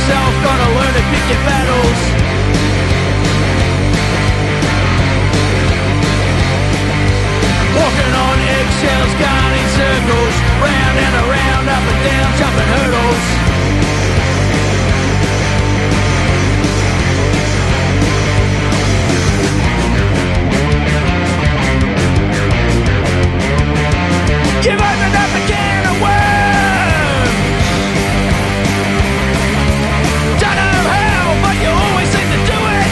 yourself, gotta learn to pick your battles. Walking on eggshells, going in circles, round and around, up and down, jumping hurdles. You've opened up a can of worms. Don't know how, but you always seem to do it.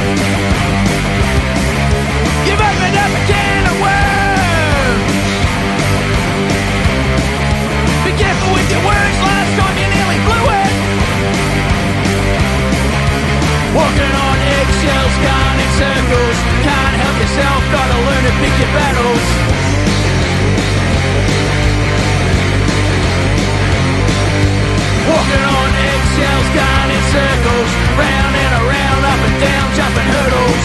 You've opened up a can of worms. Be careful with your words, last time you nearly blew it. Walking on eggshells, going in circles, can't help yourself, gotta learn to pick your battles. Walking on eggshells, going in circles, round and around, up and down, jumping hurdles.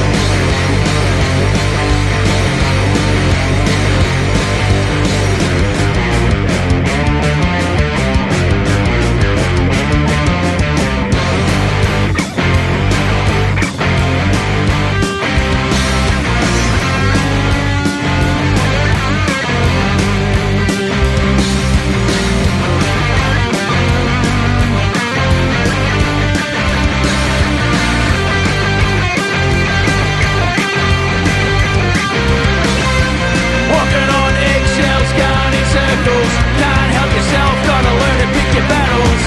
Can't help yourself, gotta learn to pick your battles.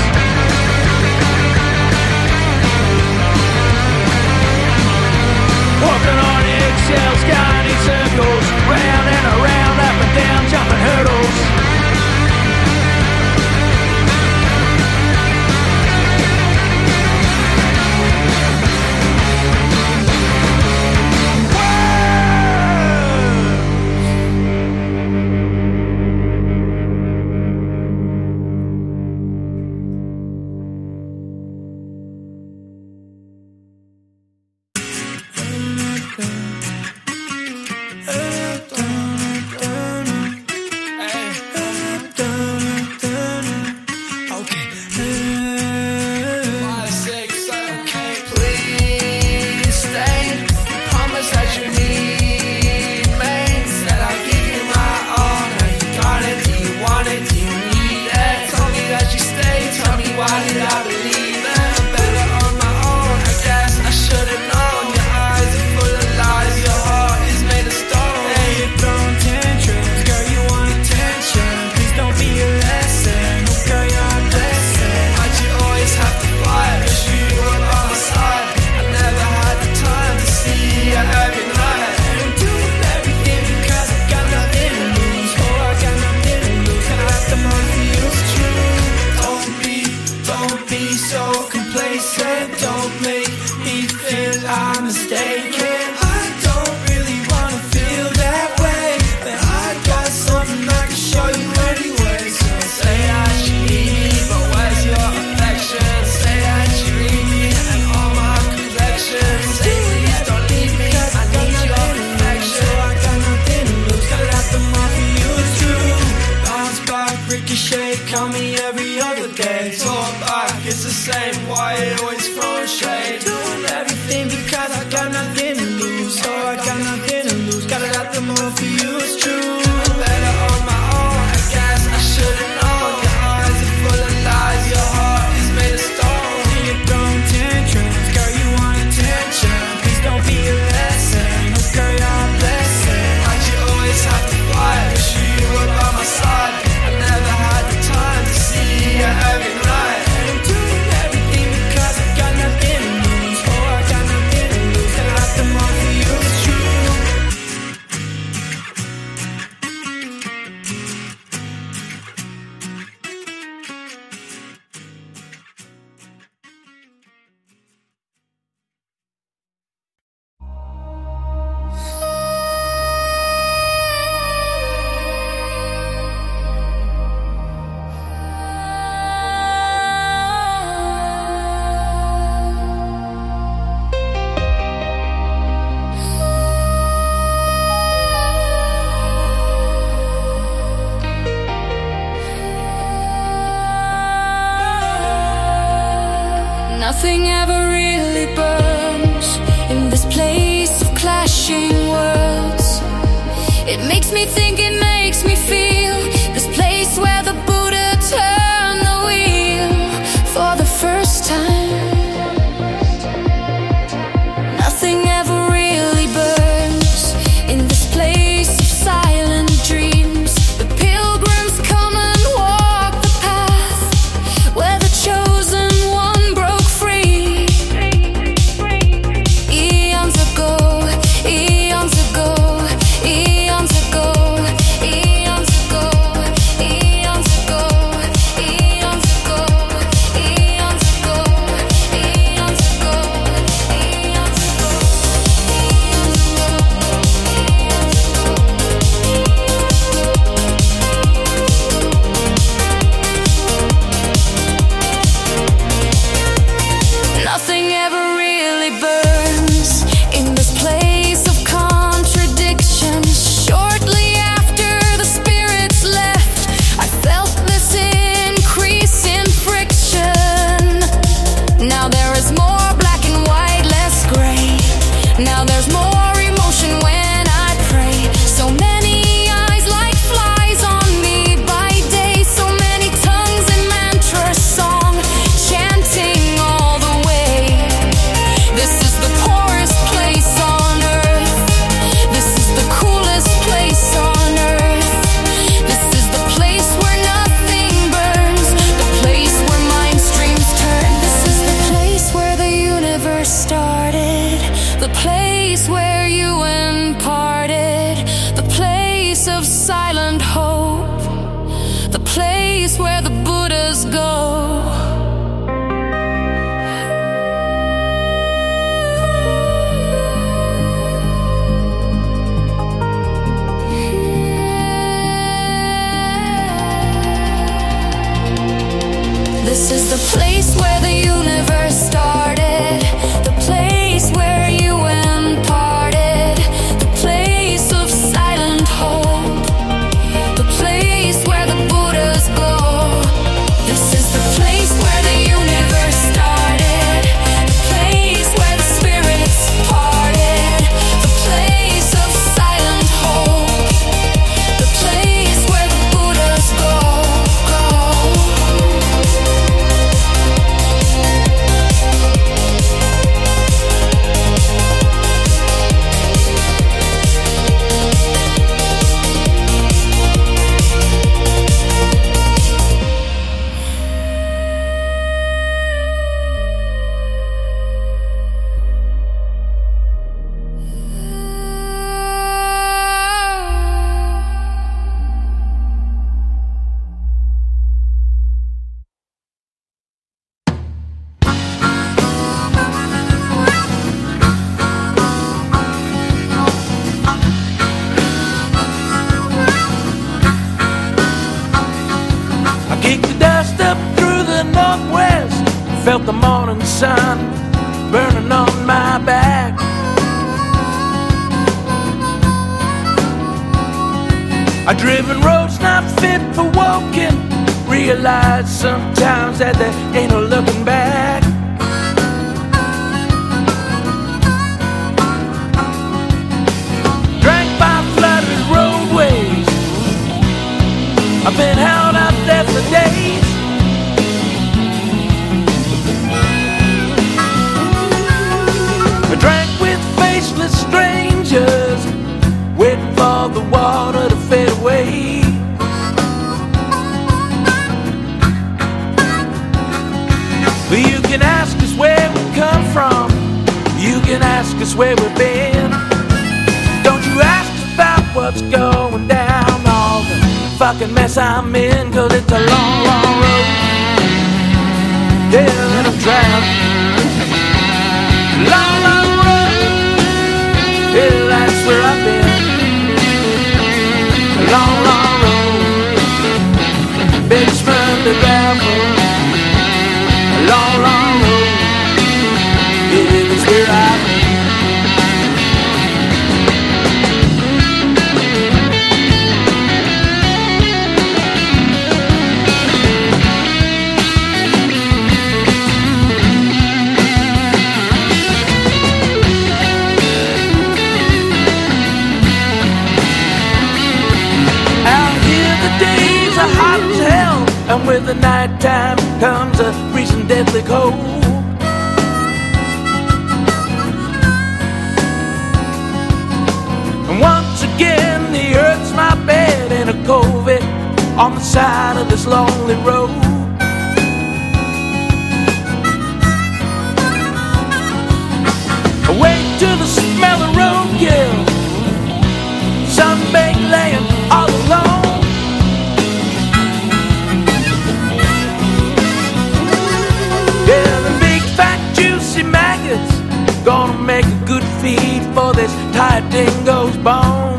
Walking on eggshells, going in circles, round and around, up and down, jumping hurdles. Nothing ever really burns in this place of clashing worlds. It makes me think, it makes me feel, this place where the Buddha turned the wheel for the first time. Nothing ever really burns in this place of silent dreams. The pilgrims come and walk the path where the chosen one broke free. Eons ago, eons ago, eons ago, eons ago, eons ago, eons ago, eons ago, eons ago, eons Nothing ever really burns in this place of contradictions. Shortly after the spirits left, I felt this increase in friction. Now there is more black and white, less gray. Now there's more emotion when I pray. So many eyes like flies on me by day. So many tongues in mantra song, chanting all the way. This is the poorest place on earth. This is the coolest place on earth. This is the place where nothing burns. The place where mind streams turn. This is the place where the universe started. The place where you imparted. The place of silent hope. The place where the Buddhas go. This is the place where the universe started. The place where you imparted. The place of silent hope. The place where the Buddhas go. This is the place where the universe started. The place where the spirits parted. The place of silent hope. The place where the Buddhas go. I kicked the dust up through the northwest, felt the morning sun burning on my back. I've driven roads not fit for walking, realized sometimes that there ain't no looking back. Drank by flooded roadways, I've been held out there for days. I drank with faceless strangers, waiting for the water to fade away. But you can ask us where we come from, you can ask us where we've been. Don't you ask us about what's going down, all the fucking mess I'm in, 'cause it's a long, long road. Yeah, that I'm drowning. Long, long road. Yeah, that's where I've been. A long, long road. Bitch from the gravel. A long, long road. Yeah, that's where I've been. and with the nighttime comes a freezing deadly cold. And once again the earth's my bed in a covey on the side of this lonely road. Awake to the smell of roadkill, sunbaked laying all alone. Yeah, the big fat juicy maggots gonna make a good feed for this tired dingo's bones.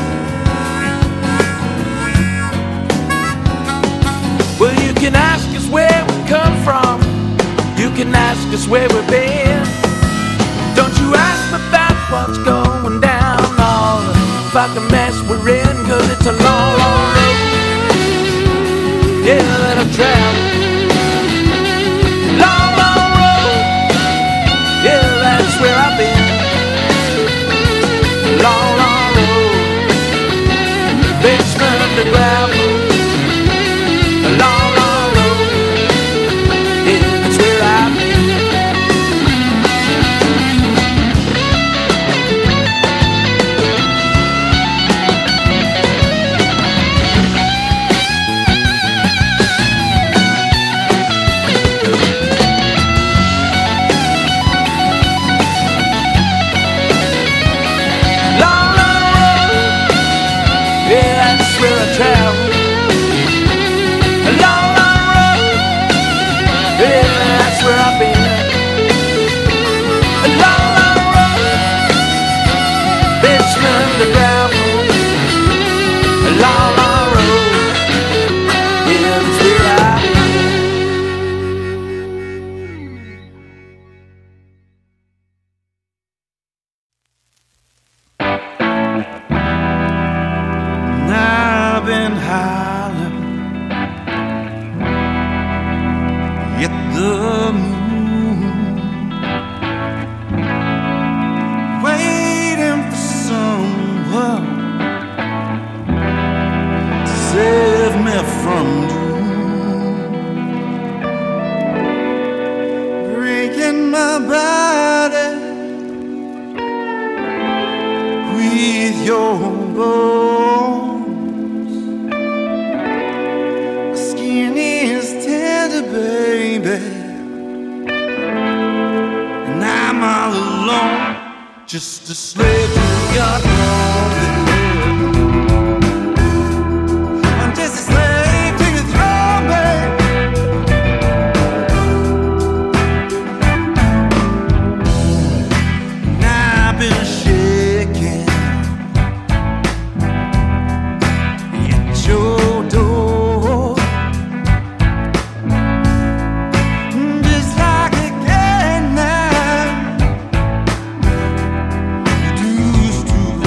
Well, you can ask us where we come from, you can ask us where we've been. Don't you ask me about what's going down, all the fucking mess we're in, 'cause it's a long, long road, yeah, that I've traveled. Long, long road, yeah, that's where I've been. Long, long road, basement to gravel. A long, long road, yeah, that's where I've been. Just a slave to God only. I'm just a slave to your throne, babe. And I've been shaking at your door, just like a cat now. Used to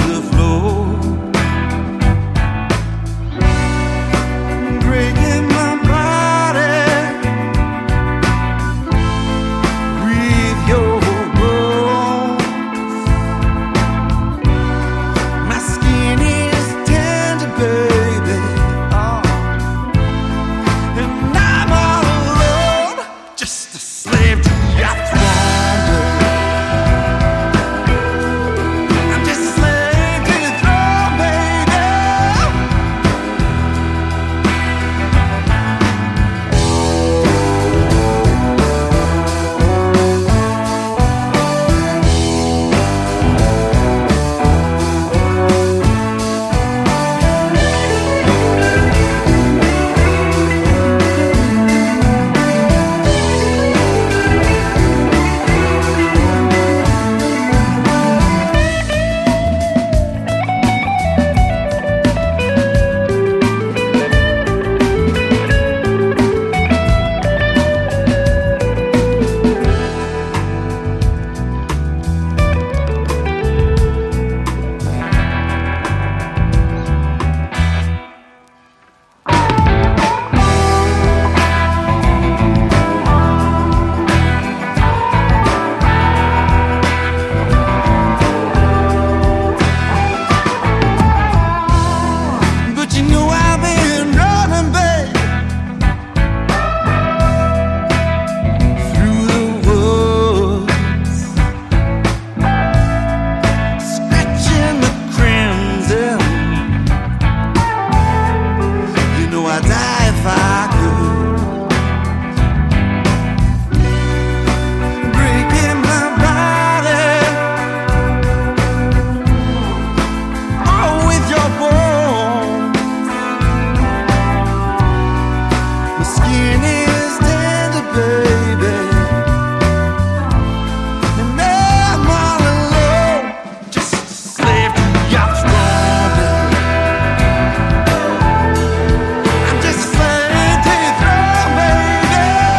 I'd die if I could. Breaking my body, all with your bones. My skin is tender, baby, and I'm all alone, just a slave to your throne. I'm just a slave to your throne, baby.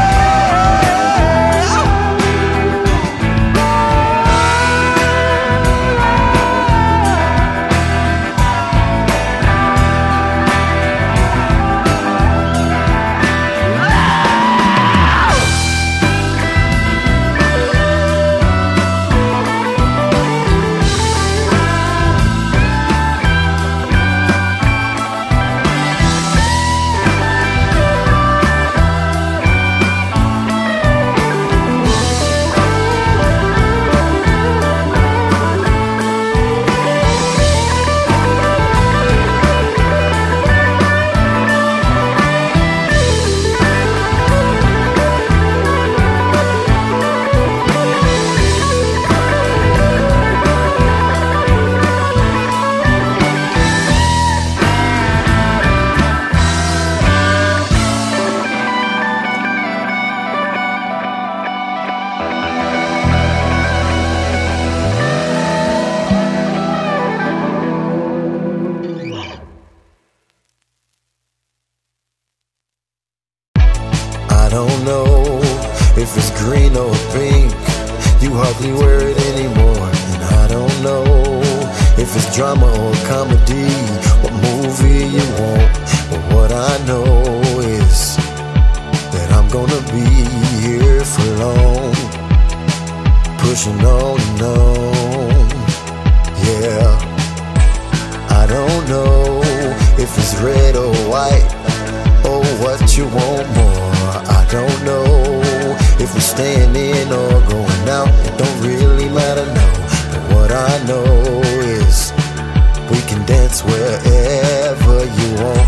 I don't know if it's green or pink. You hardly wear it anymore. And I don't know if it's drama or comedy, what movie you want. But what I know is that I'm gonna be here for long, pushing on and on. Yeah, I don't know if it's red or white, or what you want more. I don't know if we're staying in or going out. It don't really matter, no. But what I know is we can dance wherever you want,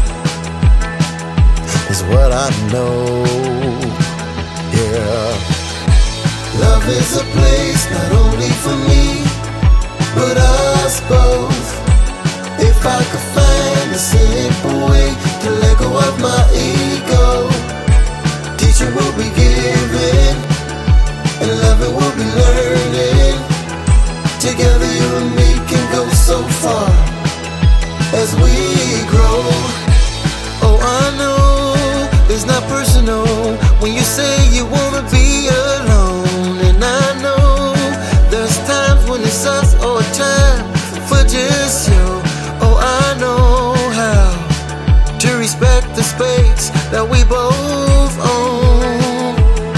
is what I know. Yeah, love is a place not only for me, but us both. If I could find a simple way to let go of my ego, teaching will be given, and loving will be learning. Together you and me can go so far as we grow. Oh, I know it's not personal when you say you wanna be alone. And I know there's times when it's us or time for just you. Oh, I know how to respect the space that we both own.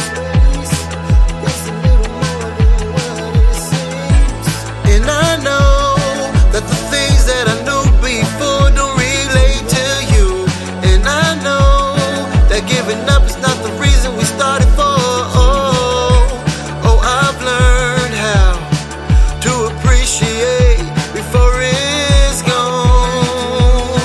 And I know that the things that I knew before don't relate to you. And I know that giving up is not the reason we started for. Oh, I've learned how to appreciate before it's gone.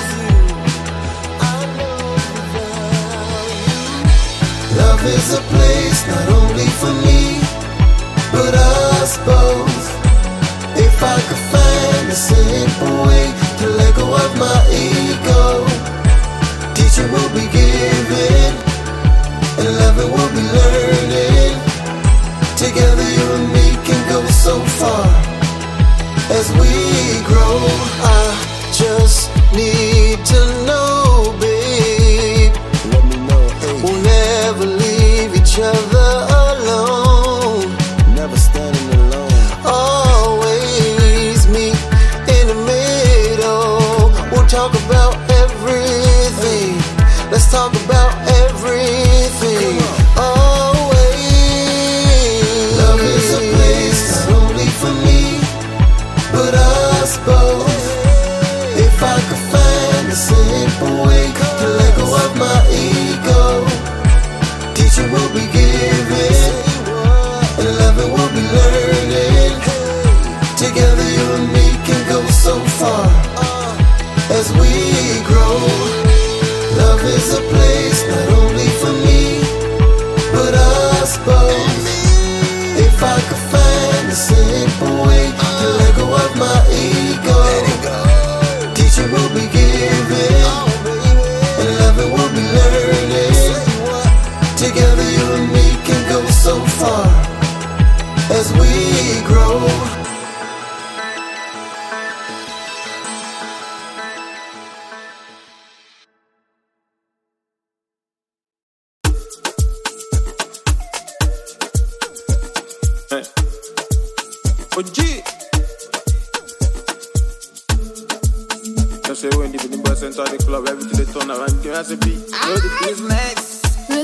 Love is a place not only for me, but us both. If I could find a simple way to let go of my ego, teaching will be given, and loving will be learning. Together you and me can go so far as we grow. I just need to know, babe, let me know, hey. We'll never leave each other alone, never standing alone. Always meet in the middle. We'll talk about everything. Let's talk about everything. Always. Love is a place not only for me, but us both. If I could find a simple way to let go of my ego, teaching will be given, and loving will be learning. Together you and me can go so far as we grow. Love is is a place not only for me, but us both. If I could find a simple way to let go of my ego, teaching will be given, and loving will be learning. Together you and me can go so far as we grow. OG. Just say when the boys enter the club, everything they turn around, give us a beat. Know the business.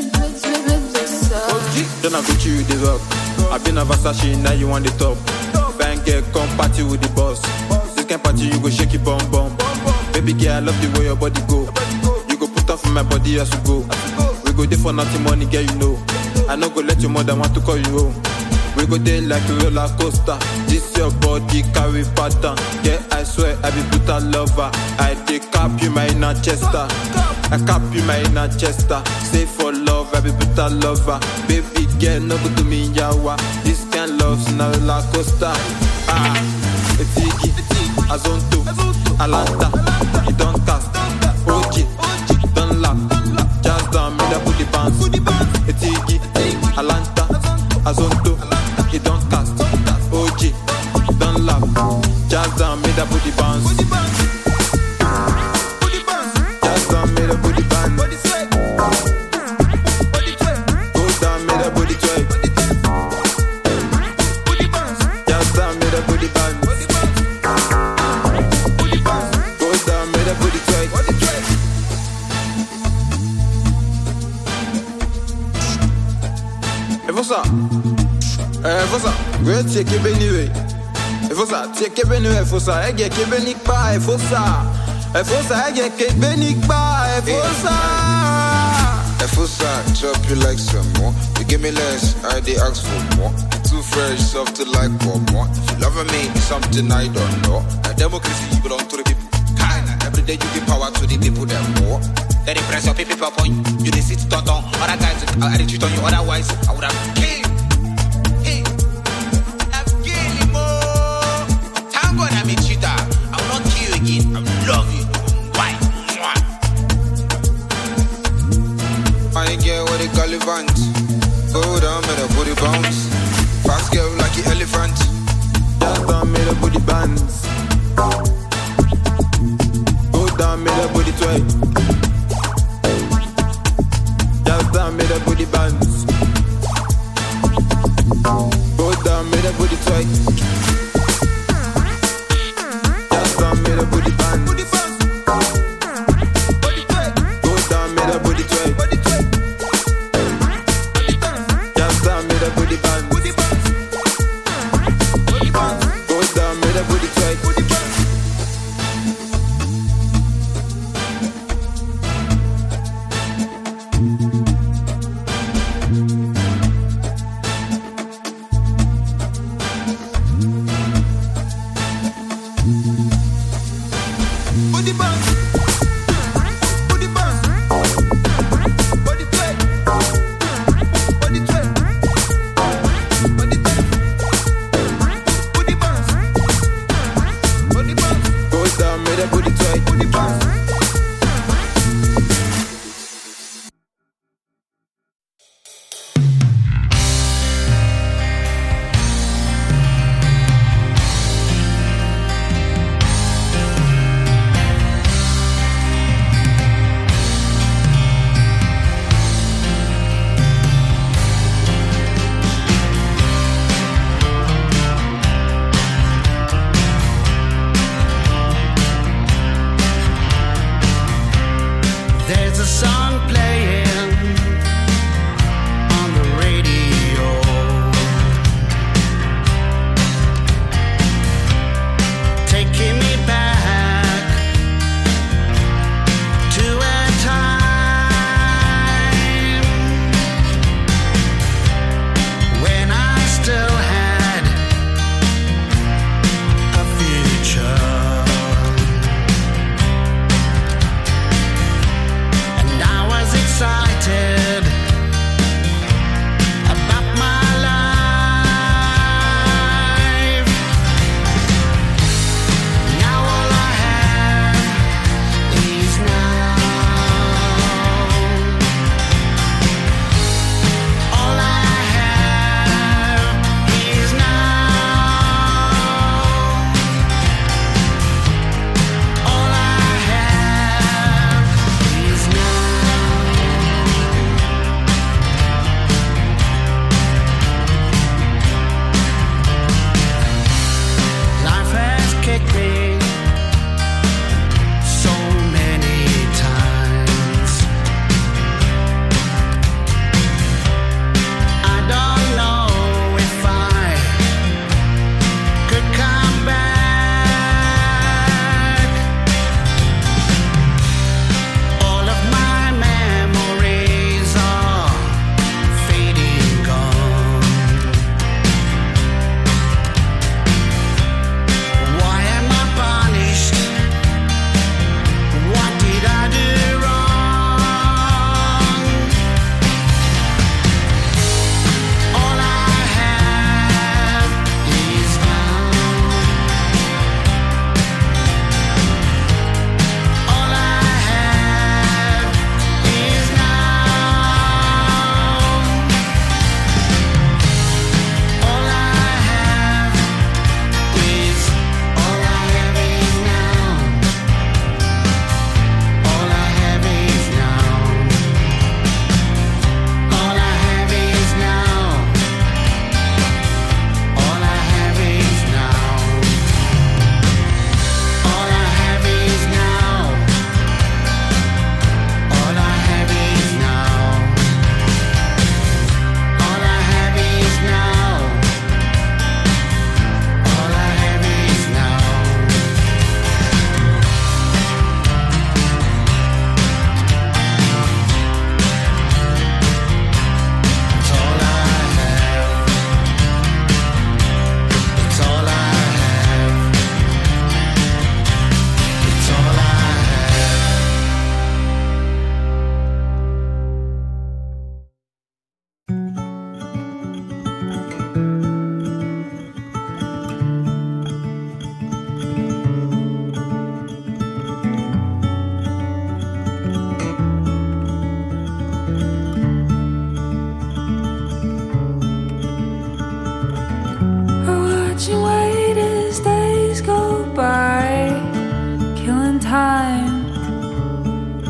OG. Then I put you the rock. I been a Versace, now you want the top. Bang girl, come party with the boss. This kind party you go shake it bum bum. Baby girl, I love the way your body go. You go put off my body as you go. We go there for nothing money, girl, you know. I no go let your mother want to call you home. We go there like a roller coaster. This your body carry pattern. Yeah, I swear I be brutal lover. I dey cap you my inner chester. I cap you my inner chester. Say for love, I be brutal lover. Baby girl, no go to me yawa. This kind love's na roller coaster. Ah, Etiki, Azonto, Alanta, you don't cast. OG, don't laugh. Just down, me da booty bounce. Etiki, Alanta, Azonto. You don't cast, OG, don't laugh. Just down, made a booty bounce. Just down, made a booty bounce. Go down, made a booty twerk. Just down, made a booty bounce. Go down, made a booty twerk. Et pour ça. Faut ça, ouais, tiens que béni, il faut ça, tiens que béni, il faut ça, il que béni pas, il faut ça, il faut ça, il que béni pas, il faut ça. Il faut ça, chop you like some more. You give me less, I dey ask for more. Too fresh, soft to like for more. If you love me, it's something I don't know. A democracy belong to the people. Kinda, every day you give power to the people that more. Then they press your people point, you dey sit on other guys, I cheat on you, otherwise I would have killed. I'm a cheater. I will not kill you again. I love you. Why? I get what they call event. Go down, make the booty bounce. Fast girl like an elephant. Just down, make the booty bounce. Go down, make the booty twerk. Just down, make the booty bounce. Go down, make the booty twerk. Made a booty band. Go down, made a booty twerk. Just down, made a booty band. Go down, made a booty twerk.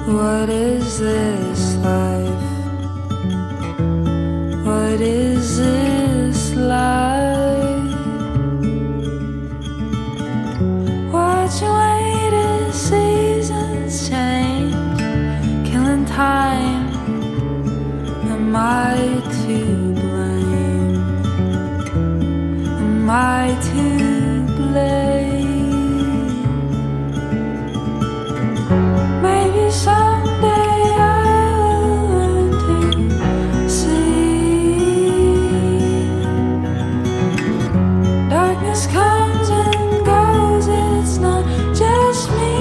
What is this life? What is this life? Watching waiting seasons change, killing time. Am I to blame? Am I to blame? Maybe someday I will learn to see. Darkness comes and goes, it's not just me.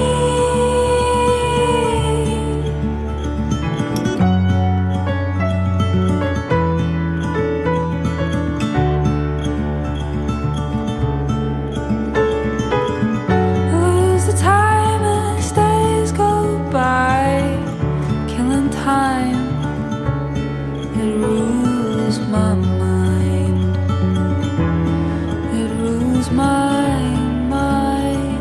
Lose the time as days go by, killing time. It rules my mind. It rules my mind.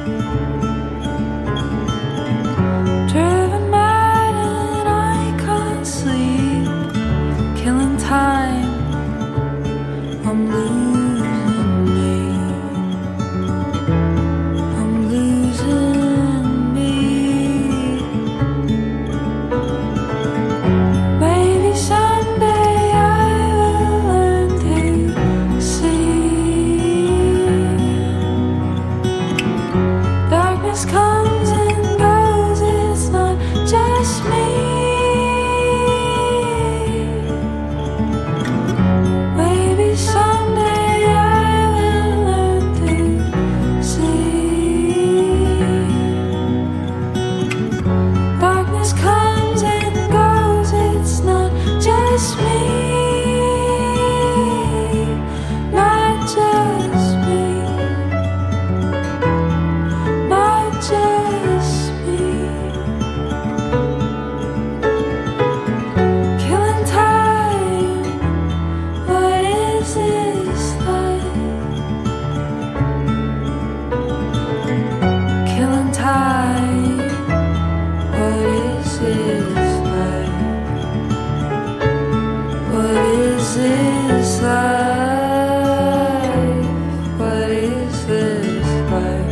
Driven mad and I can't sleep, killing time. I'm losing me. I'm losing me. Maybe someday I will learn to see. Darkness comes and goes, it's not just me. Maybe someday I will learn to see. Darkness comes and goes, it's not just me. Not just me. Not just me. Killing time. What is this life? Killing time. What is this life? What is this life? What is this life?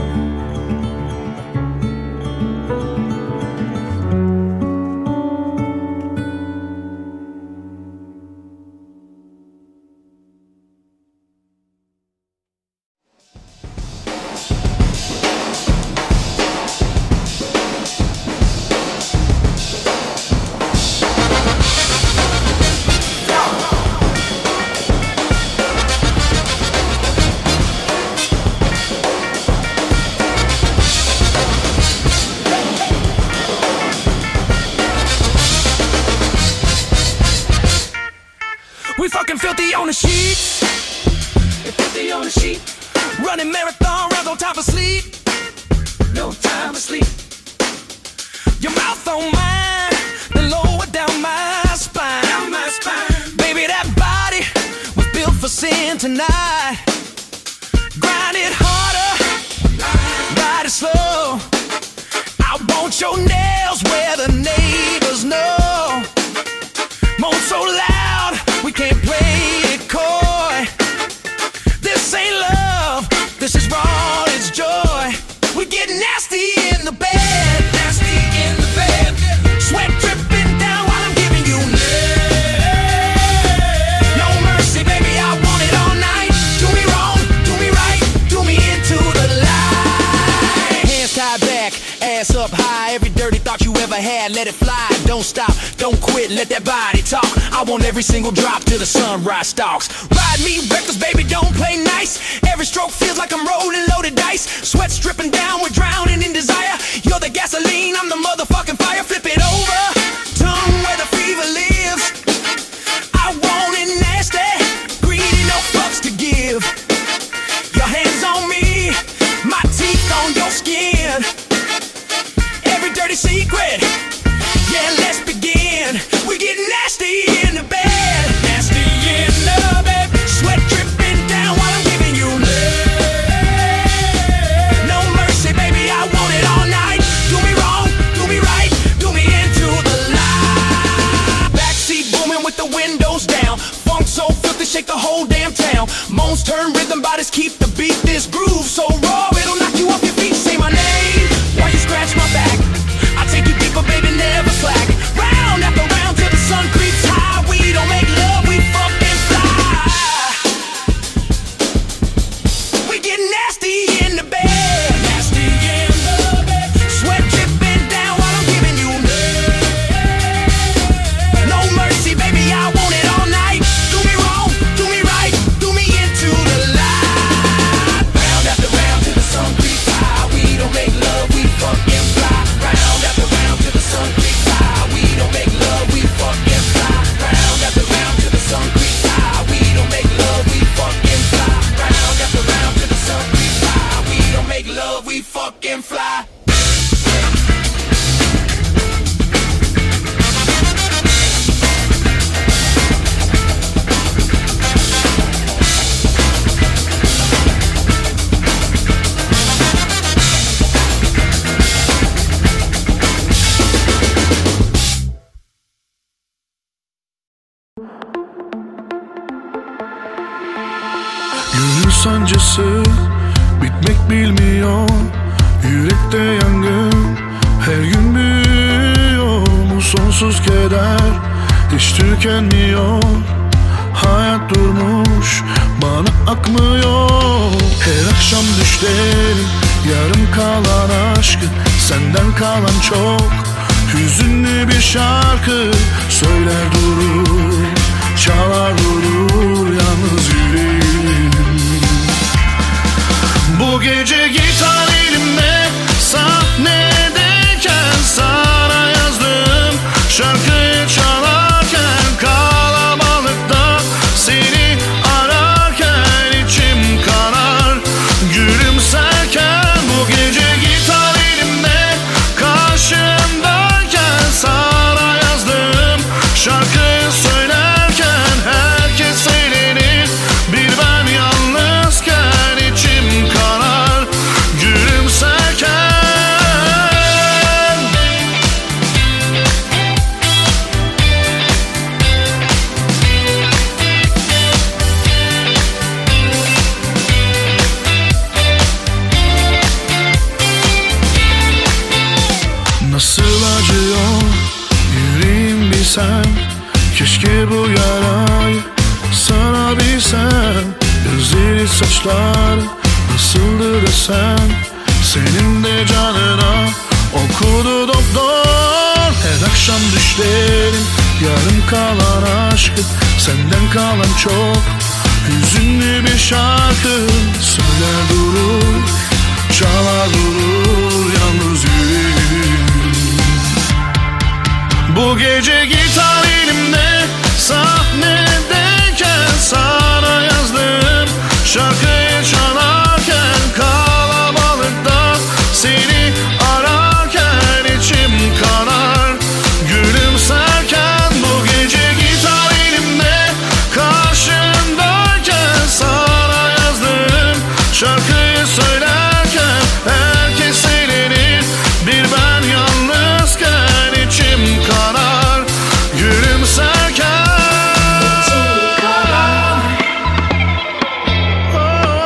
We fucking filthy on the sheets. Filthy on the sheet. Running marathon rounds on top of sleep. No time to sleep. Your mouth on mine, then lower down my spine. Down my spine. Baby, that body was built for sin tonight. Grind it harder, ride it slow. I want your nails where the neighbors know. Moan so loud, we can't play it coy. This ain't love, this is raw, it's joy. We get nasty in the bed, nasty in the bed. Sweat dripping down while I'm giving you no mercy, baby, I want it all night. Do me wrong, do me right, do me into the light. Hands tied back, ass up high. Every dirty thought you ever had, let it fly. Don't stop, don't quit, let that body talk. I want every single drop till the sunrise stalks. Ride me reckless, baby, don't play nice. Every stroke feels like I'm rolling loaded dice. Sweat dripping down, we're drowning in desire. You're the gasoline, I'm the motherfucking fire. Flip it over, tongue where the fever lives. I want it nasty, greedy, no fucks to give. Your hands on me, my teeth on your skin. Every dirty secret, yeah, let's begin. We get nasty in the bed, nasty in the bed. Sweat dripping down while I'm giving you love. No mercy, baby, I want it all night. Do me wrong, do me right, artists keep the beat, this groove so raw, it'll knock you off your feet. Say my name while you scratch my back. I take you deeper, baby, never slack. Round after round till the sun creeps high. We don't make love, we fucking fly. We get nasty in the bed. Nasty in the bed. Sweat dripping down while I'm giving you no mercy, baby, I want it all night. Do me wrong, do me right, do me into the light. Round after round till the sun creeps high. We don't make love, we fucking fly. Round after round till the sun creeps high. We don't make love, we fucking fly. Round after round till the sun creeps high. We don't make love, we fucking fly. Round after round till the sun creeps high. We don't make love, we fucking fly. Gönül sancısı bitmek bilmiyor. Yürekte yangın her gün büyüyor. Bu sonsuz keder hiç tükenmiyor. Hayat durmuş bana akmıyor. Her akşam düşlerim yarım kalan aşkı, senden kalan çok. Hüzünlü bir şarkı söyler durur, çalar durur yalnız yüreğim. Bu gece gitar elimde, sahnedeyken sana yazdım şarkıyı çalarken, kalabalıkta seni ararken içim kanar gülümserken. Bu gece gitar elimde, karşımdayken sana yazdım şarkıyı söylerken, herkes eğlenir bir ben yalnızken içim kanar gülümserken. Nasıl acıyor yüreğim bilsen, keşke bu yarayı sarabilsem. Gözleri saçlar nasıldı desen, senin de canına okudu doktor. Her akşam düşlerim yarım kalan aşkı, senden kalan çok. Hüzünlü bir şarkı söyler durur, çalar durur yalnız yüreğim. Bu gece gitar elimde, sahnedeyken sana yazdım şarkıyı çalarken, kalabalıkta seni ararken içim kanar gülümserken. Bu gece gitar elimde, karşımdayken sana yazdım şarkıyı söylerken, herkes eğlenir bir ben yalnızken içim kanar gülümserken. Oh,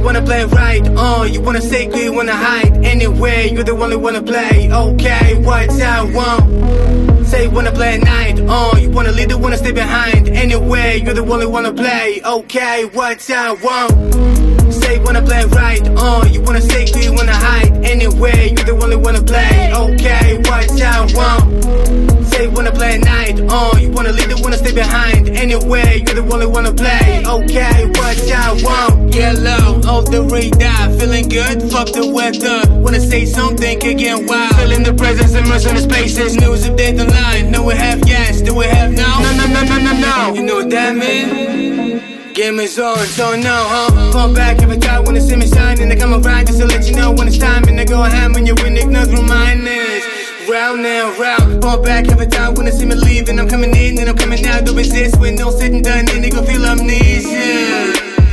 wanna play right, you wanna say good, you wanna hide. Anyway, you're the one who wanna play. Okay, what's I want? Say wanna play at night, you wanna lead, you wanna stay behind. Anyway, you're the one who wanna play. Okay, what's I want? Say wanna play right, you wanna say good, you wanna hide. Anyway, you're the one who wanna play. Okay, what's I want? Say wanna play at night, you wanna lead, you wanna stay behind. Anyway, you're the one who wanna play. Okay, what's I want? Yellow, off the radar, feeling good, fuck the weather. Wanna say something, could get wild. Feeling the presence, immersed in the spaces. News of death online, no we have yes, do we have now? No. You know what that mean? Game is on, so no, fall back every time when the sun is shining. I come around just to let you know when it's time. And I go ham when you win, ignore reminders. Round and round, fall back every time when I see me leaving. I'm coming in and I'm coming out, don't resist. With no sitting done, and they gon' feel amnesia.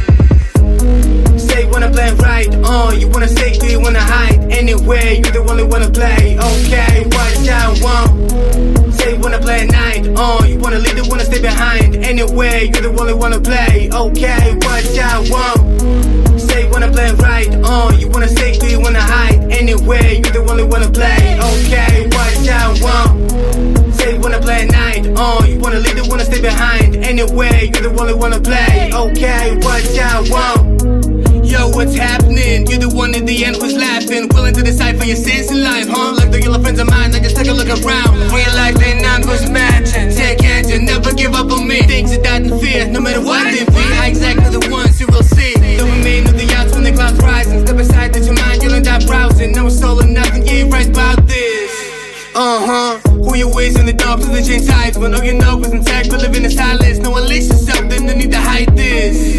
Say wanna play right, you wanna say good, you wanna hide. Anyway, you're the one who wanna play. Okay, what I want? Say wanna play at night, you wanna lead, you wanna stay behind. Anyway, you're the one who wanna play. Okay, what I want? Say wanna play right, you wanna say good, you wanna hide. Anyway, you're the one who wanna play. Okay, what I want? Say wanna play at night, you wanna lead, you wanna stay behind. Anyway, you're the one who wanna play. Okay, what I want? Yo, what's happening? You're the one in the end who's laughing. Willing to decipher your sense in life, huh? Like the yellow friends of mine, I just take a look around. Realize they numbers matching. Take action, never give up on me. Things that died in fear, no matter what they be. I exactly the ones you will see. The remain of the odds when the clouds rising. Step aside, that your mind, you'll end up browsing. No soul or nothing, you ain't right about this. Who you with in the dark to the change sides? When all you know is intact, but living in silence. No one leaves yourself, then no need to hide this.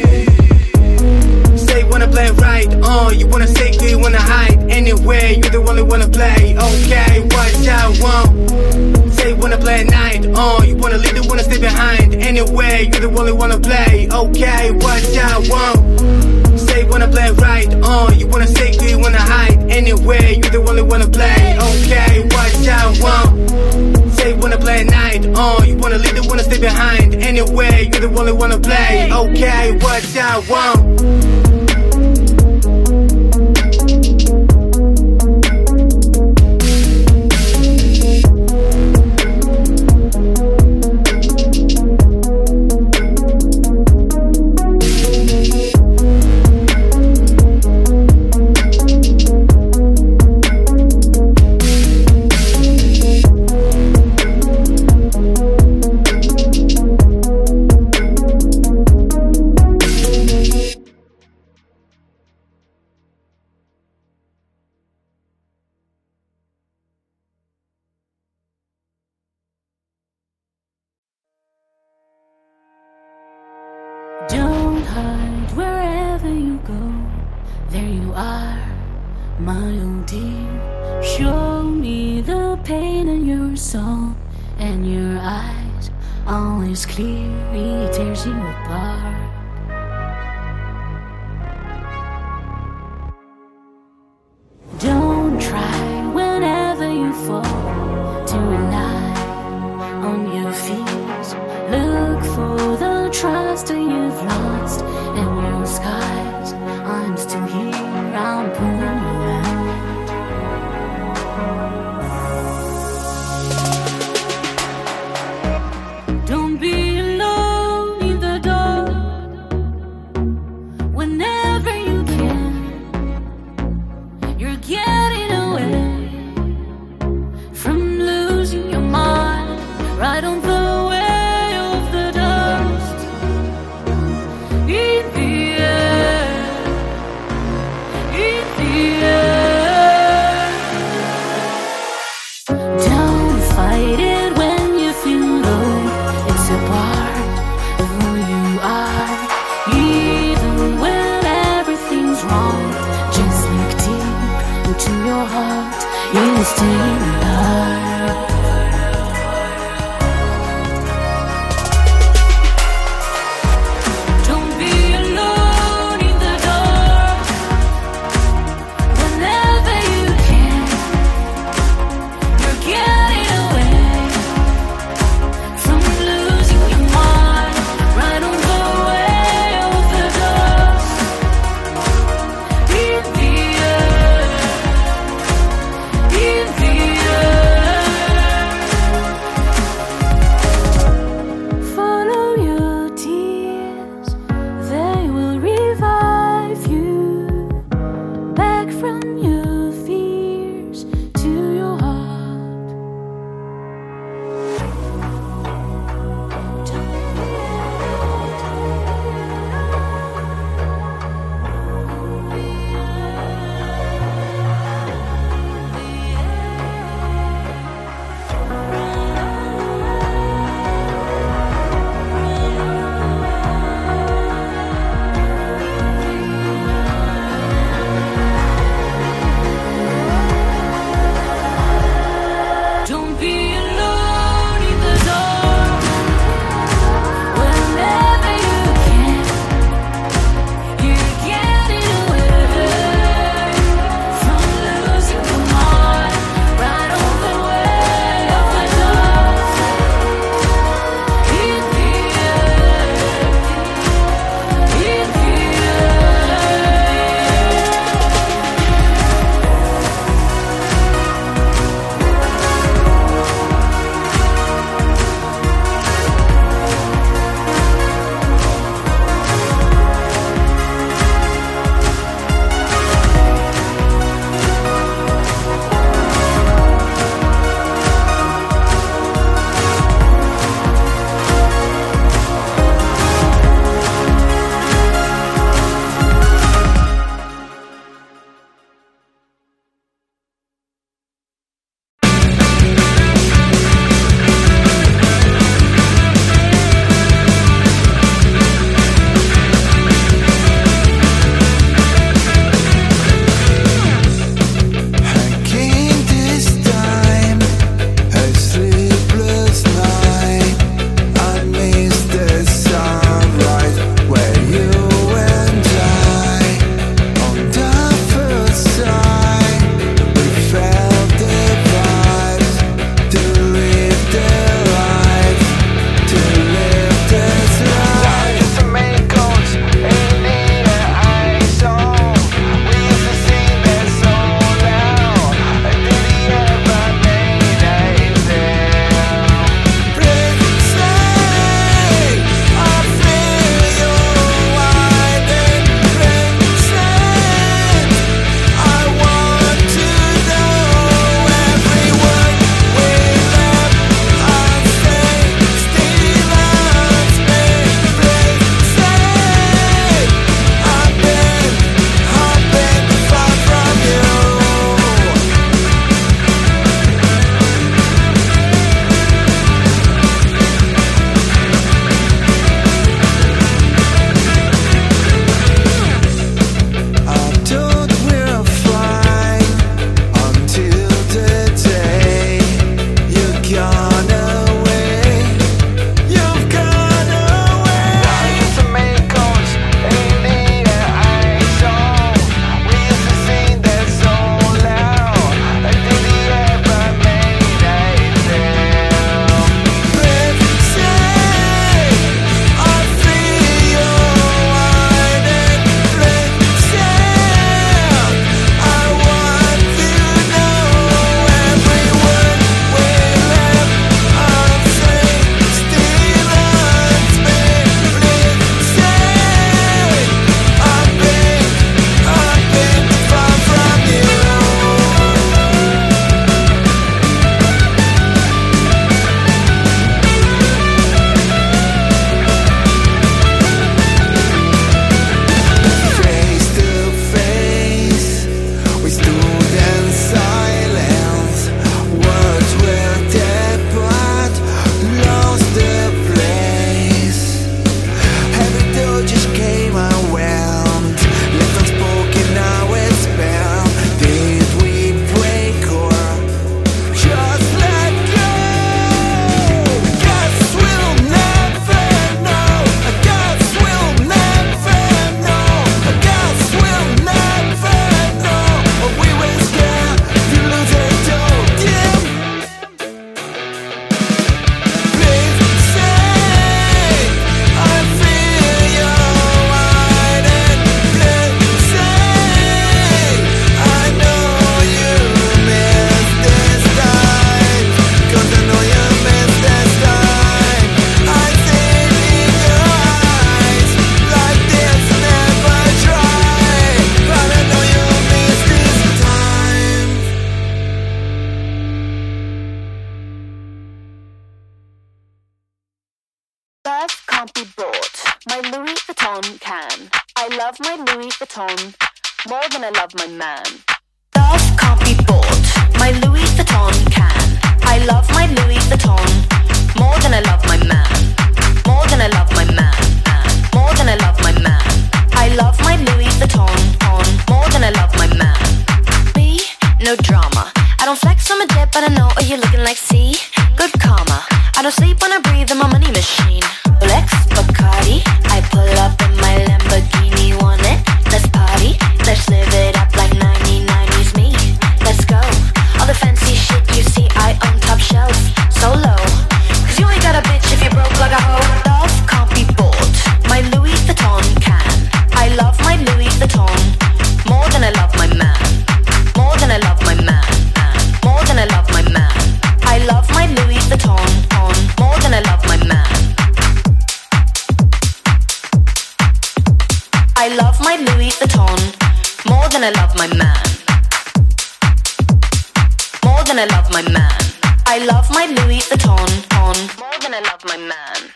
Say wanna play right, you wanna say good, you wanna hide. Anyway, you're the one who wanna play. Okay, what I want? Say wanna play at night, you wanna lead, you wanna stay behind. Anyway, you're the one who wanna play. Okay, what I want? Say wanna play right, you wanna say good, you wanna hide. Anyway, you're the one who wanna play. Okay, what I want? Say wanna play at night, you wanna lead, you wanna stay behind. Anyway, you're the one who wanna play. Okay, what I want? Don't hide wherever you go. There you are, my old dear. Show me the pain in your soul, and your eyes always clear. It tears you apart. Don't try whenever you fall to rely on your fears. Look for the trust that you've lost in your skies. I'm still here, I'm pulling you out. Don't be alone in the dark. Whenever you can, you're getting away from losing your mind. Right on the way of the dust. In the air, in the air. Don't fight it when you feel low. It's a part of who you are. Even when everything's wrong, just look deep into your heart. You'll stay alive. Don't be alone in the dark. Whenever you can, you're getting away from losing your mind. Right on the way of the dust. love my Louis Vuitton more than I love my man. Love can't be bought, my Louis Vuitton can. I love my Louis Vuitton more than I love my man. More than I love my man. More than I love my man. I love my Louis Vuitton more than I love my man. Me, no drama. I don't flex on my jet, but I know you're looking like C. Good karma. I don't sleep when I breathe in my money machine. Rolex, Bacardi. I pull up in my Lamborghini, want it? Let's party. Let's live it up like 1990s me. Let's go. All the fancy shit you see, I own top shelf. So low. Cause you ain't got a bitch if you're broke like a hoe. Love can't be bought. My Louis Vuitton can. I love my Louis Vuitton more than I love my man. More than I love my man. More than I love my man. I love my Louis Vuitton more than I love my man. I love my Louis Vuitton more than I love my man. More than I love my man. I love my Louis Vuitton more than I love my man.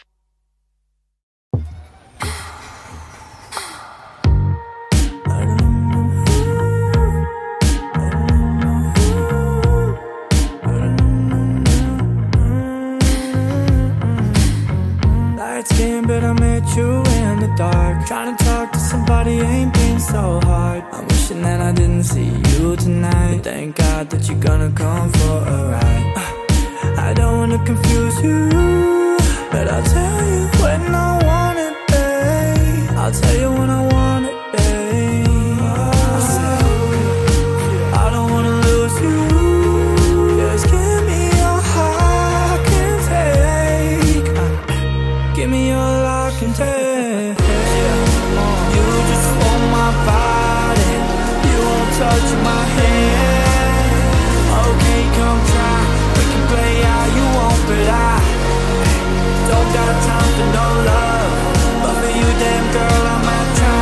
Lights dim, but I met you in the dark. Trying to talk to somebody ain't been so hard. I'm wishing that I didn't see you tonight. But thank God that you're gonna come for a ride. I don't wanna confuse you, but I'll tell you when I want it, babe. I'll tell you when I want it, babe. I don't wanna lose you. Just give me your heart can take. Give me your lock and take. You just want my body. You won't touch my hand. Okay, come try. We can play how you want, but I don't got time for no love. But for you, damn girl, I might try.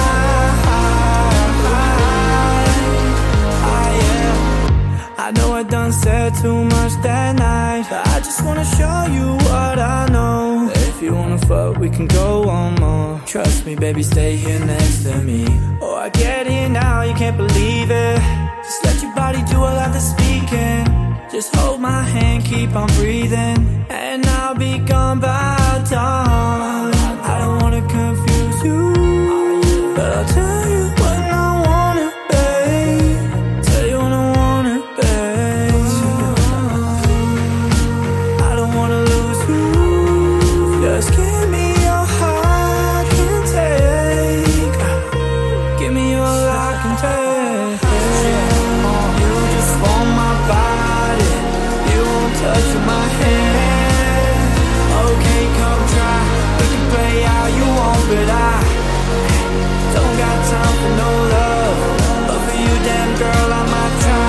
I know I done said too much that night, but I just wanna show you what I know. If you wanna fuck, we can go on more. Trust me, baby, stay here next to me. Oh, I get it now, you can't believe it. Just let your body do all of the speaking. Just hold my hand, keep on breathing, and I'll be gone by dawn. I don't wanna confuse you, but I'll tell you when I want it, babe. Tell you when I want it, babe. I don't wanna lose you. Just give me your heart can take. Give me your lock and take. You just want my body. You won't touch my hand. Okay, come try. We can play how you want, but I don't got time for no love. But for you, damn girl, I might try.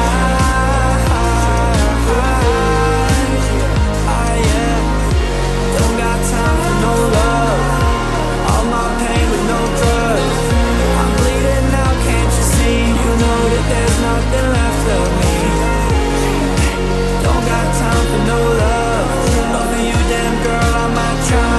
Don't got time for no love. All my pain with no drugs. I'm bleeding now, can't you see? You know that there's nothing left of me. Don't got time for no love. But for you, damn girl, I might try.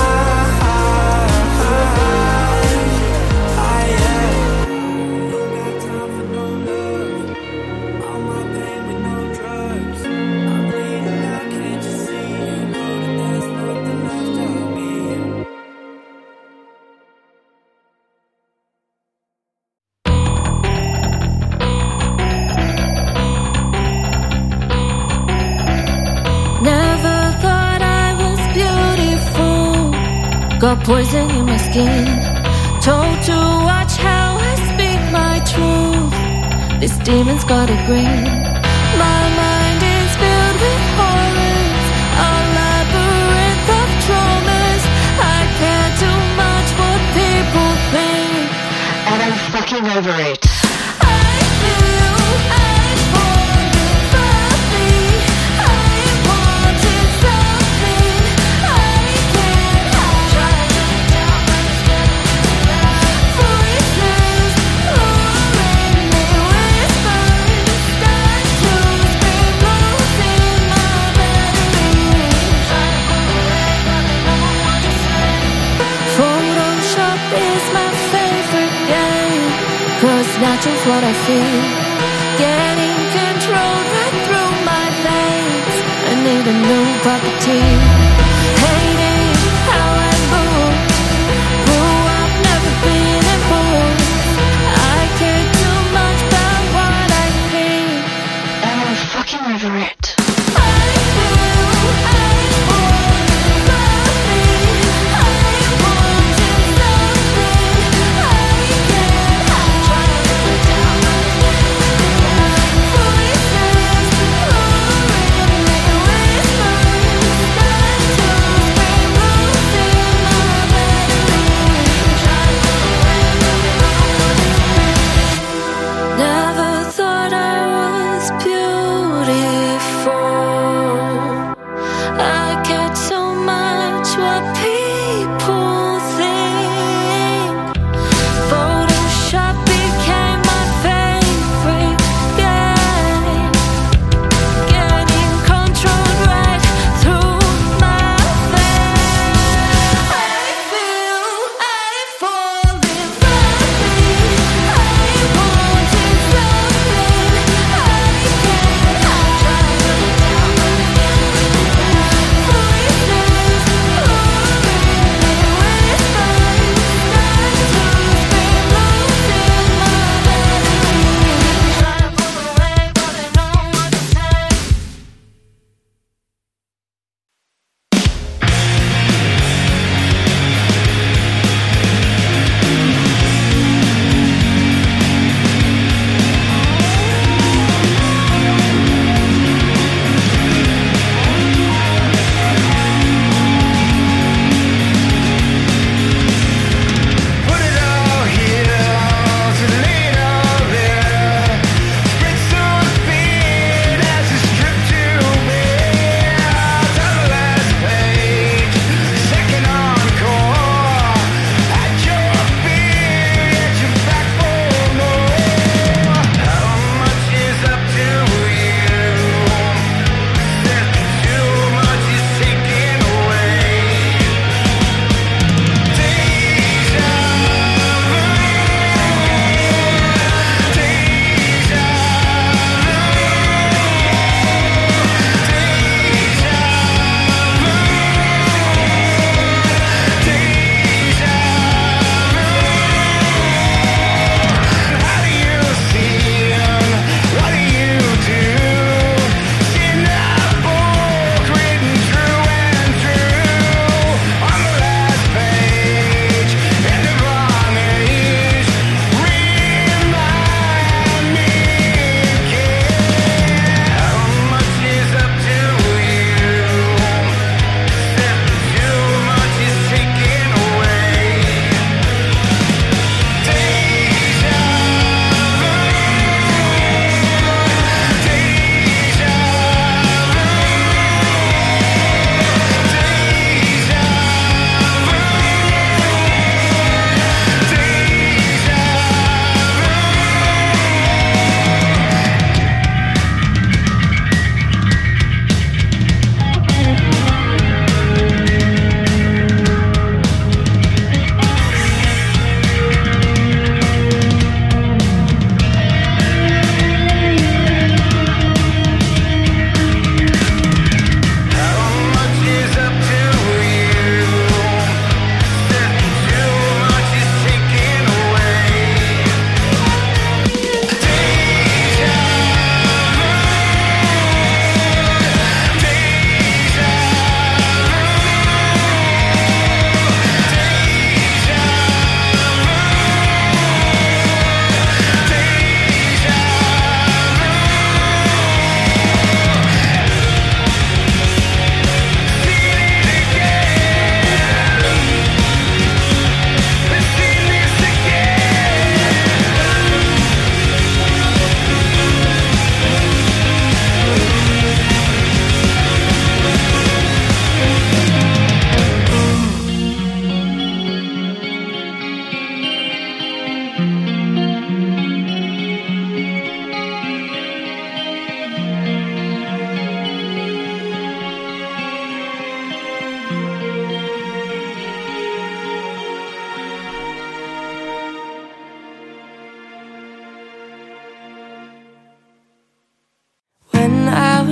Don't got time for no love. All my pain with no drugs. I'm bleeding now, can't you see? You know that there's nothing left of me. Never thought I was beautiful. Got poison in my skin. Told to watch how I speak my truth. This demon's got a grin. My mind is filled with horrors, a labyrinth of traumas. I can't do much what people think, and I'm fucking over it. I feel I'm falling badly. I wanted something I can't hide. Voices luring me, whispers start to scream, losing my battery. Photoshop is my favorite not just what I feel. Getting controlled right through my veins. I need a new property. Hating how I move. Grew up never being imposed. I care too much about what I think. I will fucking regret it. Voices roaring, they whisper, start to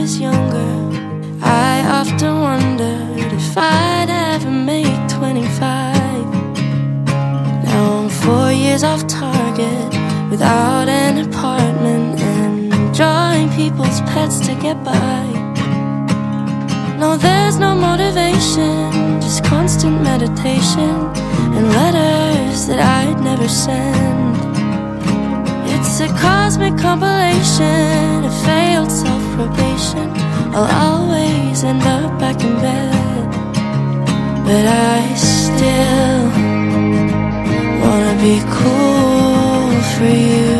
was younger, I often wondered if I'd ever make 25. Now I'm 4 years off target, without an apartment, and drawing people's pets to get by. No, there's no motivation, just constant meditation and letters that I'd never send. It's a cosmic compilation of failed self-probation. I'll always end up back in bed, but I still wanna be cool for you,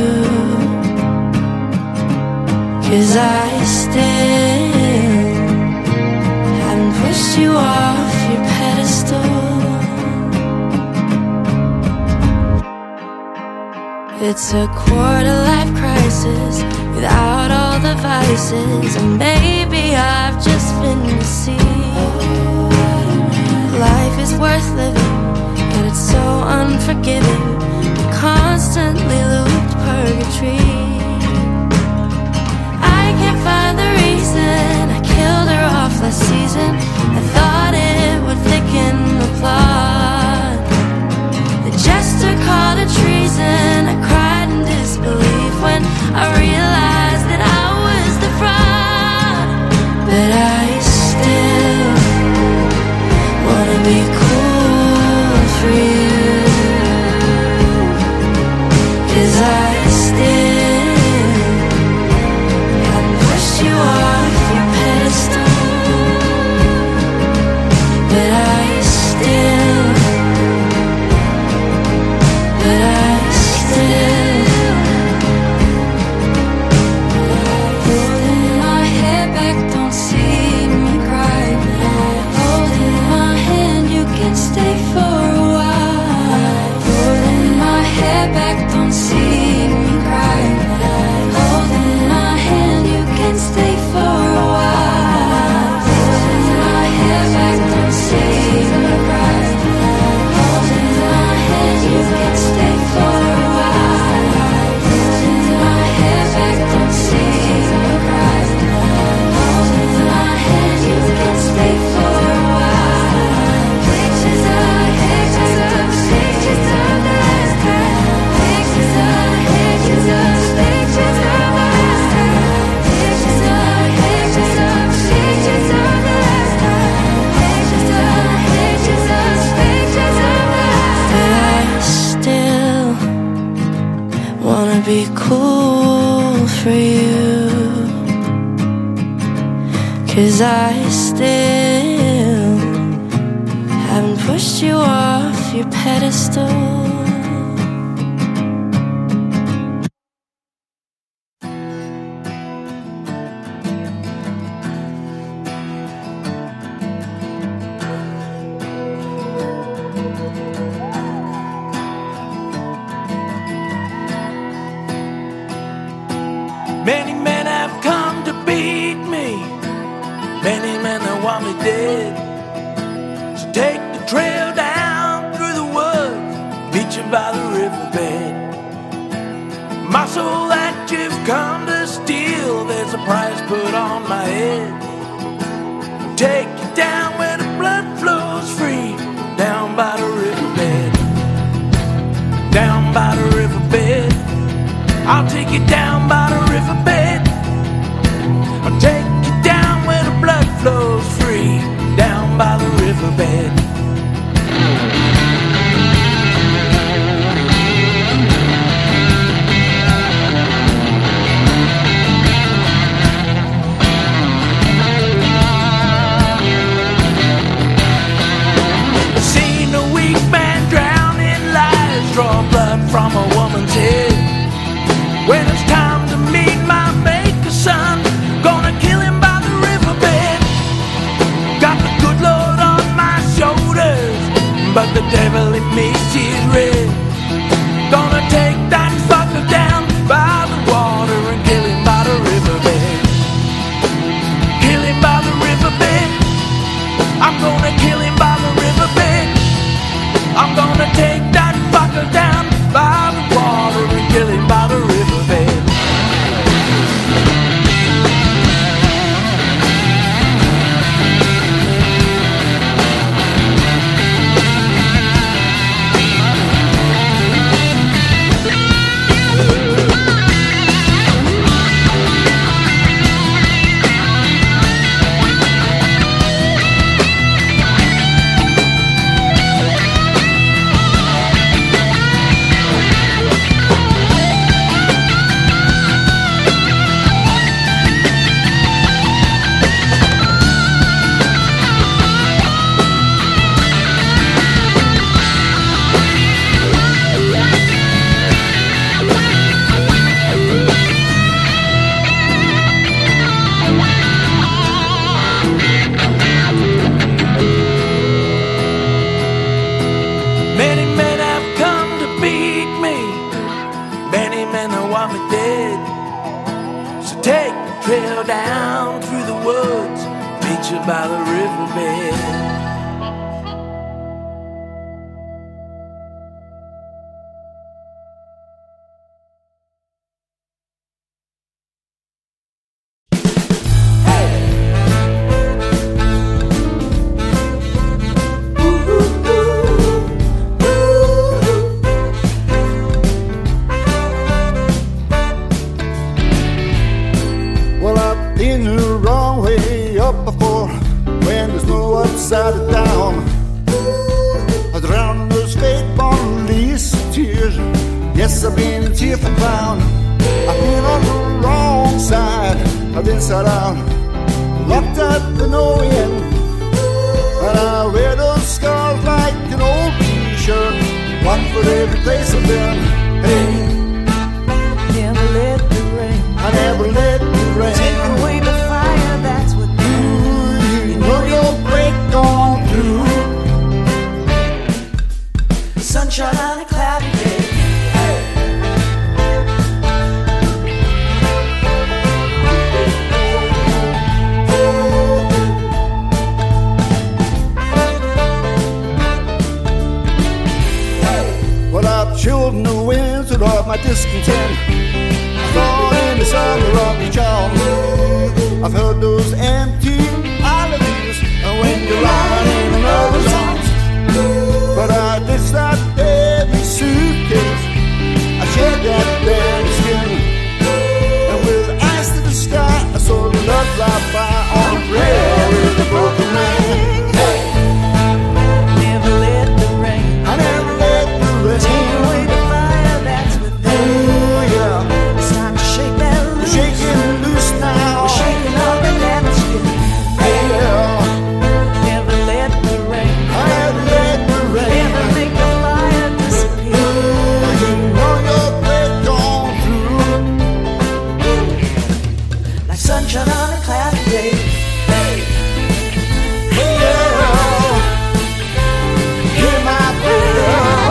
'cause I still haven't pushed you off your pedestal. It's a quarter-life crisis without all the vices, and maybe I've just been deceived. Life is worth living, yet it's so unforgiving, a constantly looped purgatory. I can't find the reason I killed her off last season. I thought it would thicken the plot. The jester called it treason. I cried in disbelief when I realized that I was the fraud. But I still wanna be cool for you, 'cause I still haven't pushed you off your pedestal. But I still holding my head back, don't see me cry. Holding my hand, you can stay for a while. Holding my head back, don't see me cry. Holding my hand, you can stay for a while. Holding my head back, don't see me cry. Holding my hand, you can stay for a while. Holding my head back, don't see me cry. Holding my hand, you can stay for a while. Pictures of pictures of pictures of the last time. Pictures of pictures of pictures of the last time. Pictures of pictures of pictures of the last time. Pictures of pictures of pictures of the last time. I still wanna be cool for you, 'cause I still haven't pushed you off your pedestal. Many men have come to beat me, many men that want me dead. So take the trail down through the woods, meet you by the riverbed. My soul that you've come to steal, there's a price put on my head. Take you down where the blood flows free, down by the riverbed. Down by the riverbed, I'll take you down by the riverbed. I'll take you down where the blood flows free, down by the riverbed. Seen a weak man drown in lies, draw blood from a woman's head. When it's time to meet my maker, son, gonna kill him by the riverbed. Got the good Lord on my shoulders, but the devil in me sees red. Gonna take that fucker down by the water and kill him by the riverbed. Kill him by the riverbed. I'm gonna kill him by the riverbed. I'm gonna take that fucker down by the water and kill him by the riverbed. him and they want me dead. So take the trail down through the woods, meet you by the riverbed. Upside down, I drown those fake bodies of tears. Yes, I've been a tearful clown. I've been on the wrong side of inside out, locked up and no end. And I wear those scars like an old t-shirt, one for every place I've been. Hey, never let the rain, I never let the rain take away the fire that's within. You know you'll break on through. Sunshine on a cloudy day. Well, I've chilled the winds of my discontent. I've gone in the summer of the charm. I've heard those empty holidays when you're riding in another's arms. But I ditched that heavy suitcase, I shed that bare skin, and with eyes to the sky I saw the love fly by on a prayer with a broken man. Hey, never let the rain, I never let the rain take away the fire that's within. Ooh, yeah. It's time to shake that loose. We're shaking loose now. We're shaking all the damage skin. Yeah. Never let the rain, I never let the rain never make the fire disappear. Ooh, you know you'll break on through. Like sunshine on a cloudy day. Hear my prayer.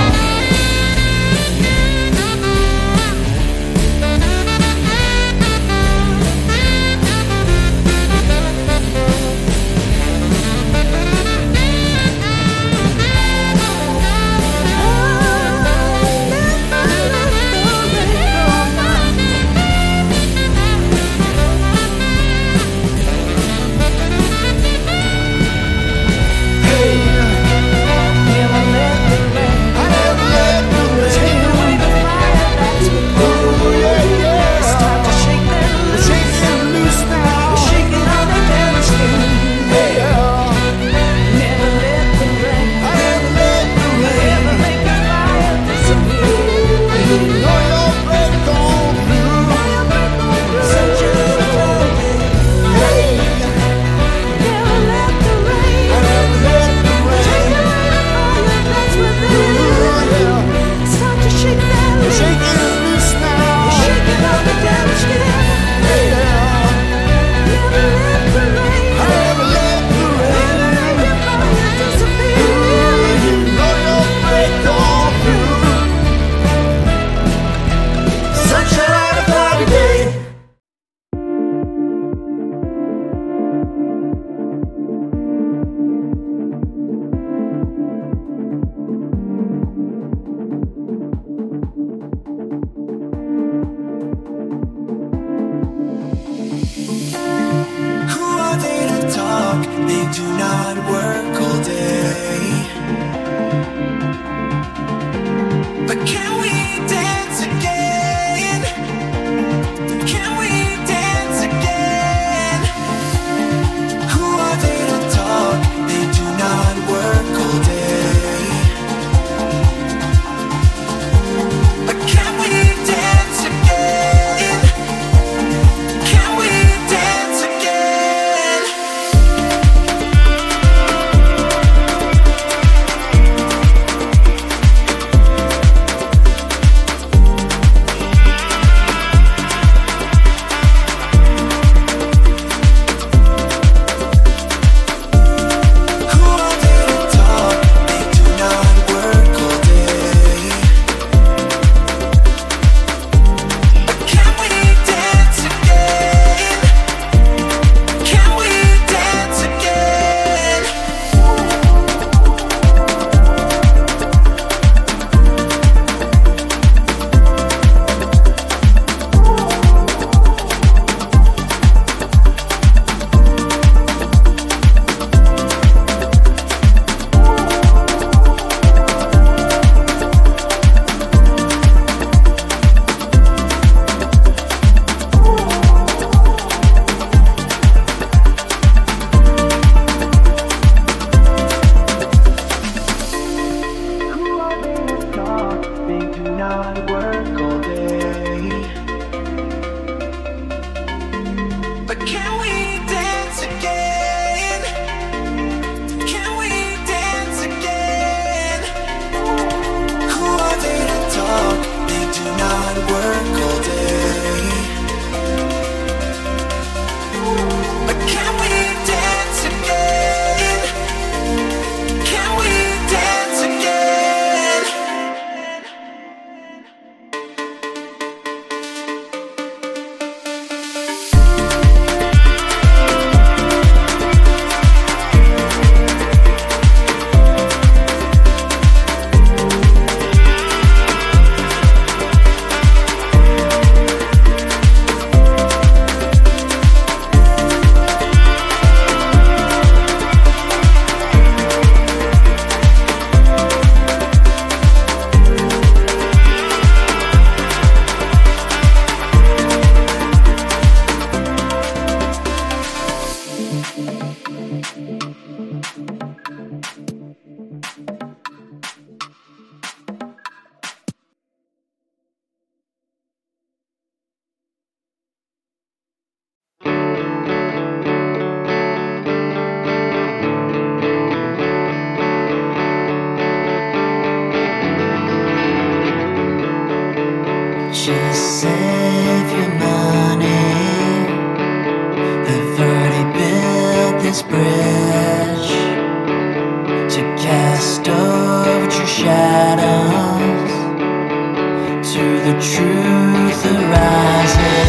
save your money. They've already built this bridge to cast over your shadows to the truth that rises.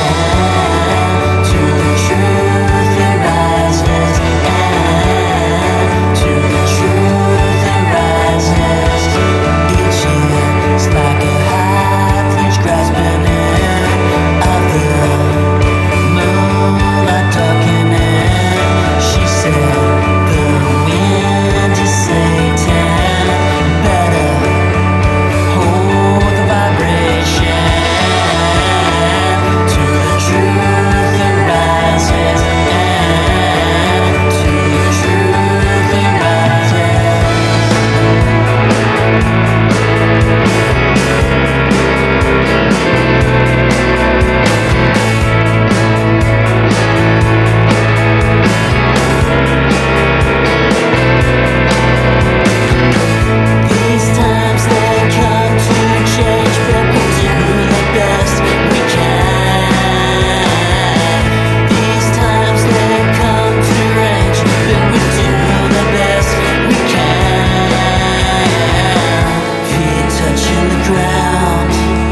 To the truth that rises. To the truth that rises. Each year is like a high priest grasping in of the moonlight darkening. She said the wind is Satan. Better hold the vibration. To the truth that rises. To the truth that rises. These times they come to change, but we do the best we can. These times they come to range, but we do the best we can. Feet touching the ground,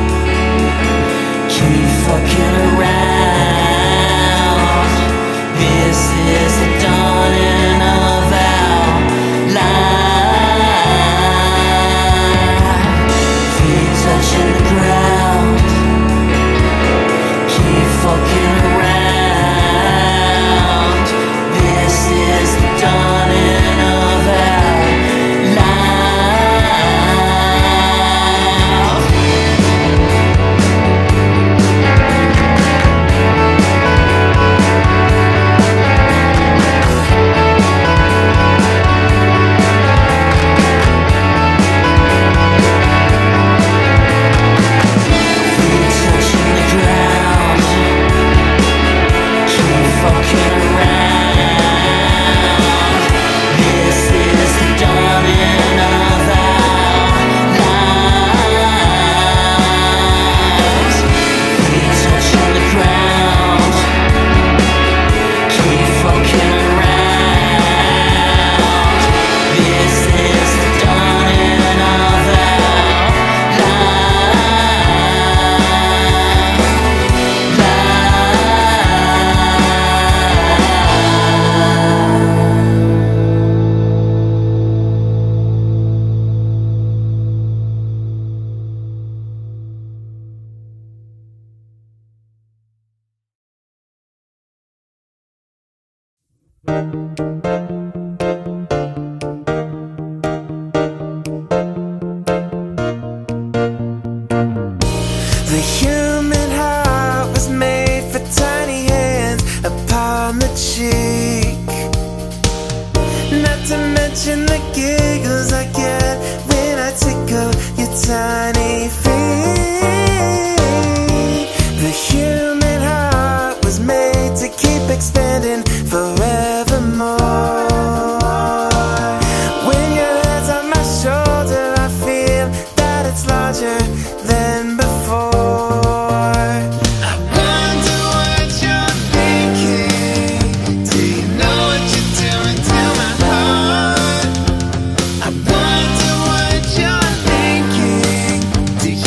keep fucking around. This is the dawning of our life. Feet touching the ground, keep fucking around. This is the dawning of our life. Feet touching the ground, keep fucking around. This is the dawning of our lives. Feet touching the ground, keep fucking around. This is the dawning of our The human heart was made for tiny hands upon the cheek. Not to mention the giggles I get when I tickle your tiny feet. The human heart was made to keep expanding forevermore. When your head's on my shoulder, I feel that it's larger than before. I wonder what you're thinking. Do you know what you're doing to my heart? I wonder what you're thinking. Do you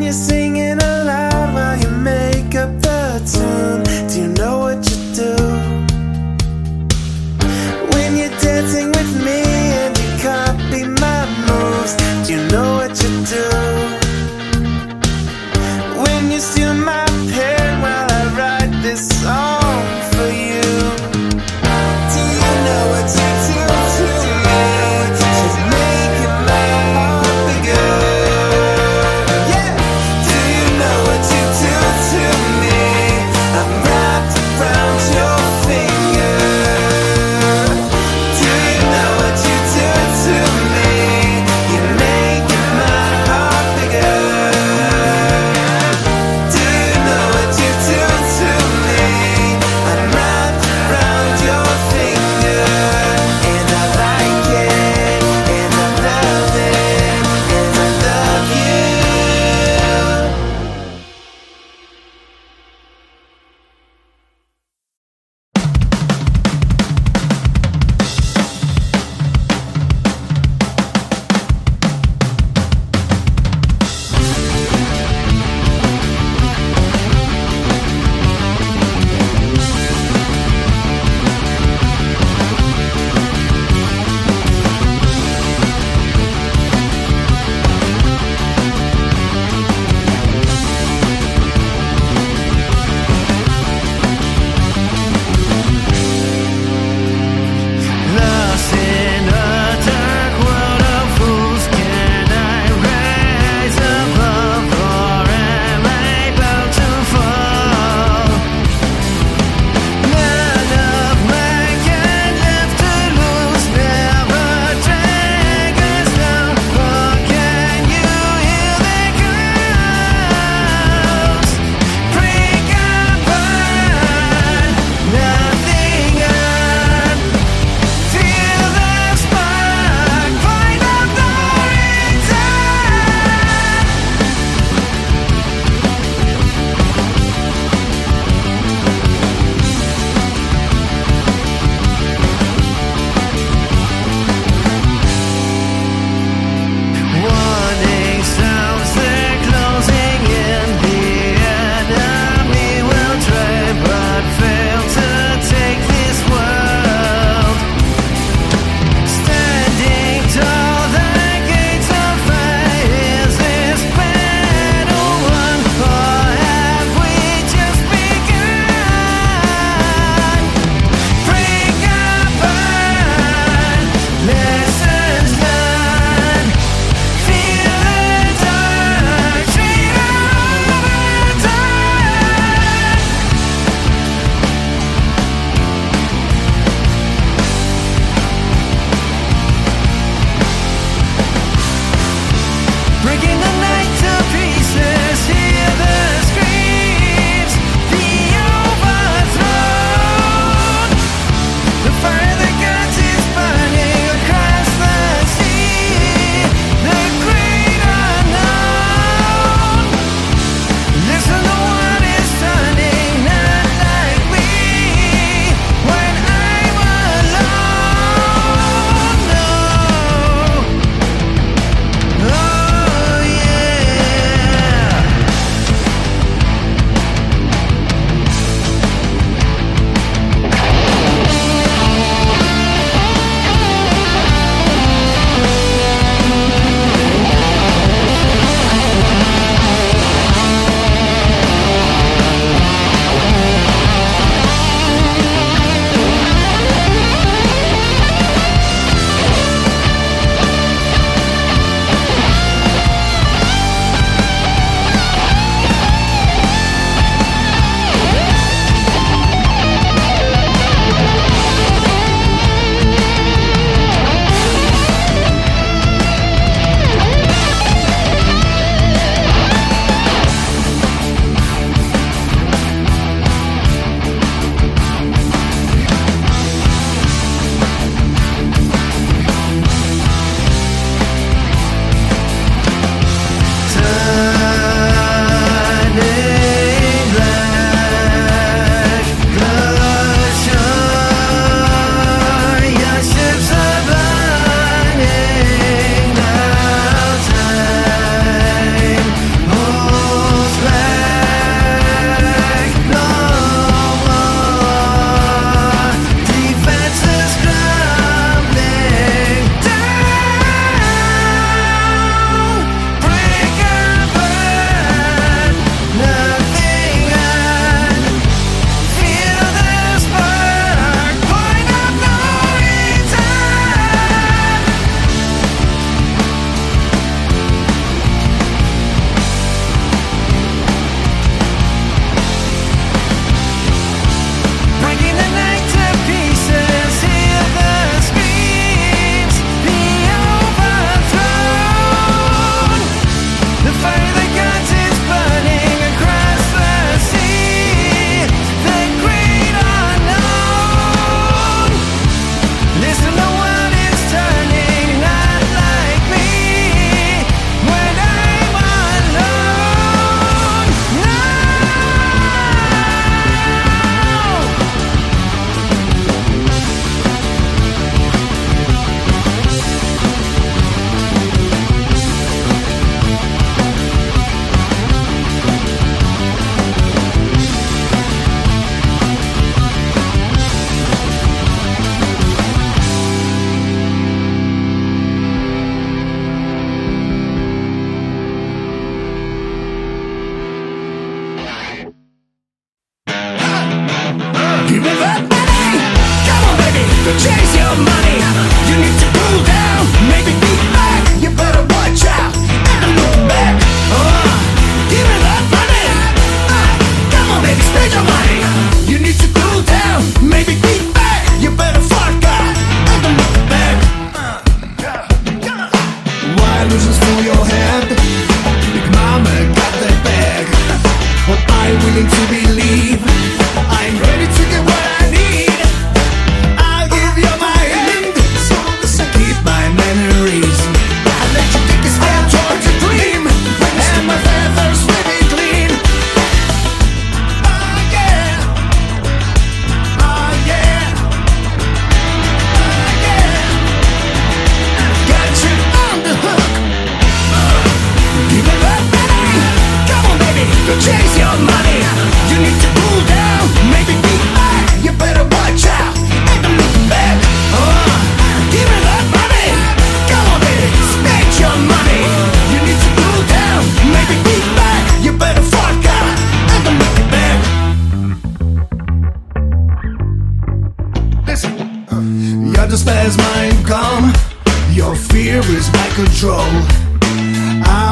you're singing aloud while you make up the tune, do you know what you do? When you're dancing with me and you copy my moves, do you know what you do? When you steal my pen while I write this song for you, do you know what you do to me? Just making my heart bigger. Yeah. Do you know what you do to me? I'm wrapped around your finger. Do you know what you do to me? You're making my heart bigger. Do you know what you do to me? I'm wrapped around your finger. And I like it, and I love it, and I love you. Lost in a dark world of fools, can I rise above, or am I bound to fall? None of my kind left to lose, never drag us down. Or can you hear the crowds break apart? Nothing on. Feel the spark, point of no warning sounds, they're closing in. The enemy will try but fail to take this world. Standing tall, the gates of fire. Is this battle won, or have we just begun? Break apart, lessons learned. Feel the dark, treat breaking the night to pieces, hear the screams, the overthrown. The fire that gods is burning across the sea, the great unknown. Listen to what is turning, not like me, when I'm alone. No. Oh yeah.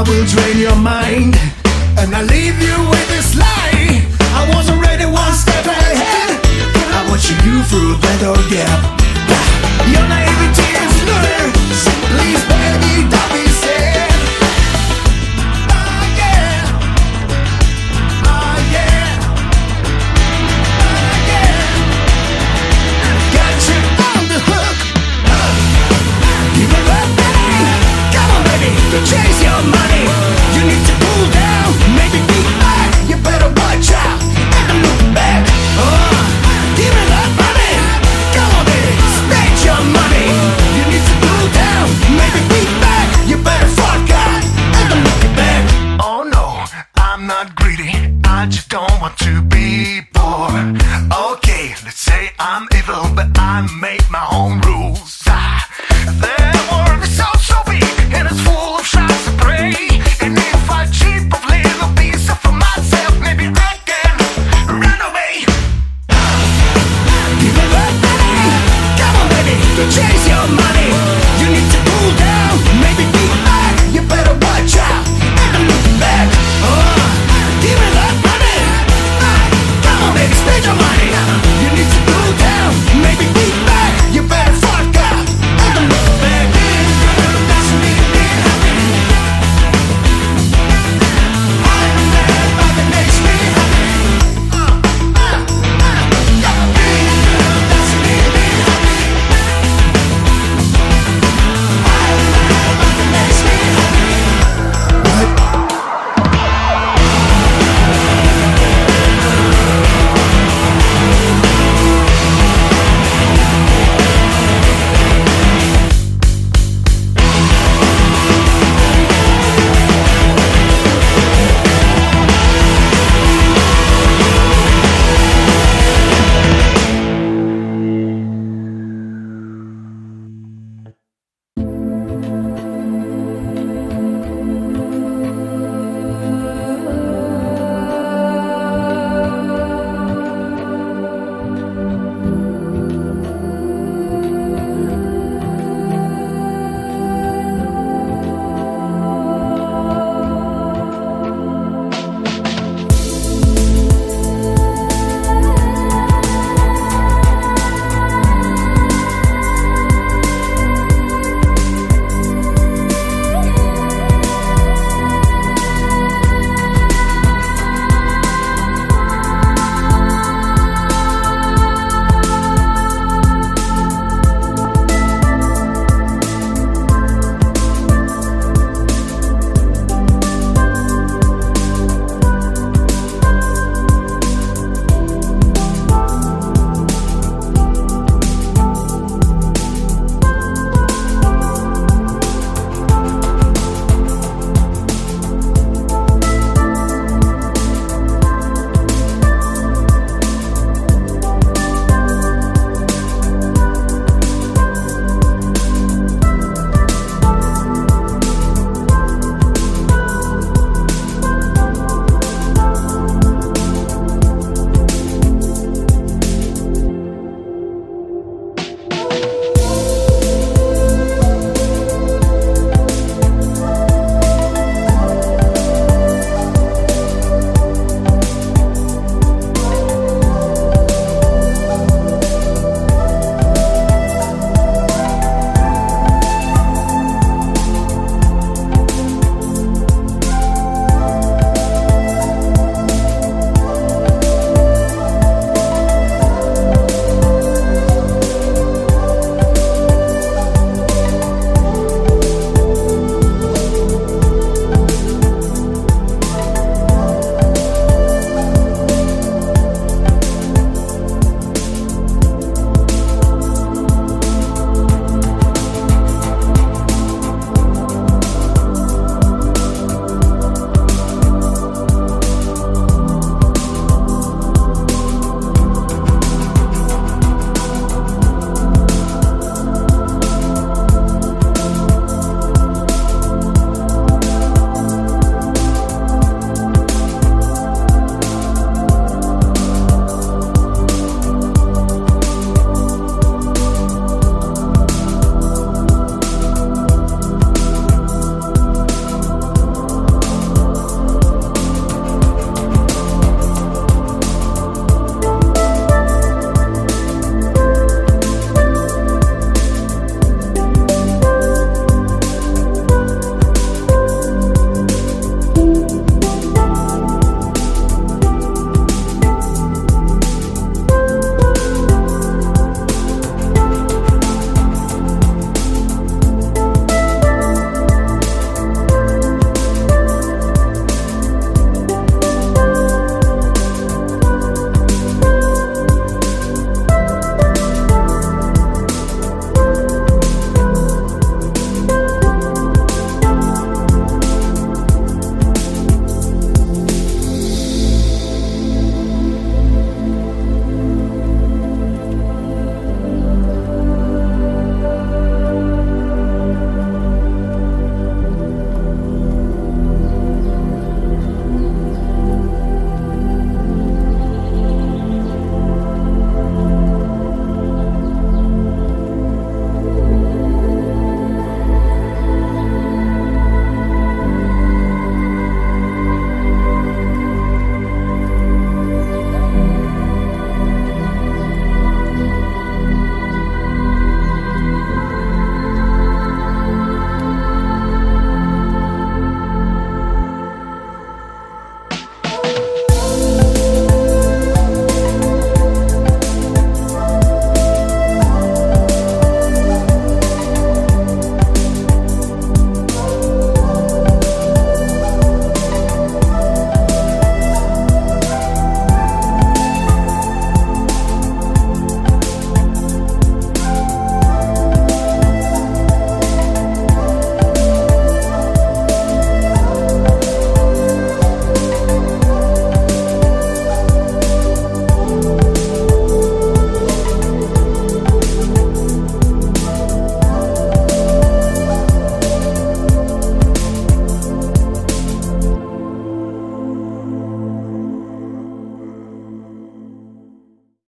will drain your mind, and I leave you with this lie. I was already one step ahead. I want you through that door gap. Your naivety is lunar. Please, baby, don't be sad. Oh yeah, oh yeah, oh yeah. Got you on the hook. Give it up, baby. Come on, baby, to chase your money. You need to cool down, maybe be back. You better watch out and look back. Give it up, money. Come on, baby, spend your money. You need to cool down, maybe be back. You better fuck out and look back. Oh no, I'm not greedy. I just don't want to be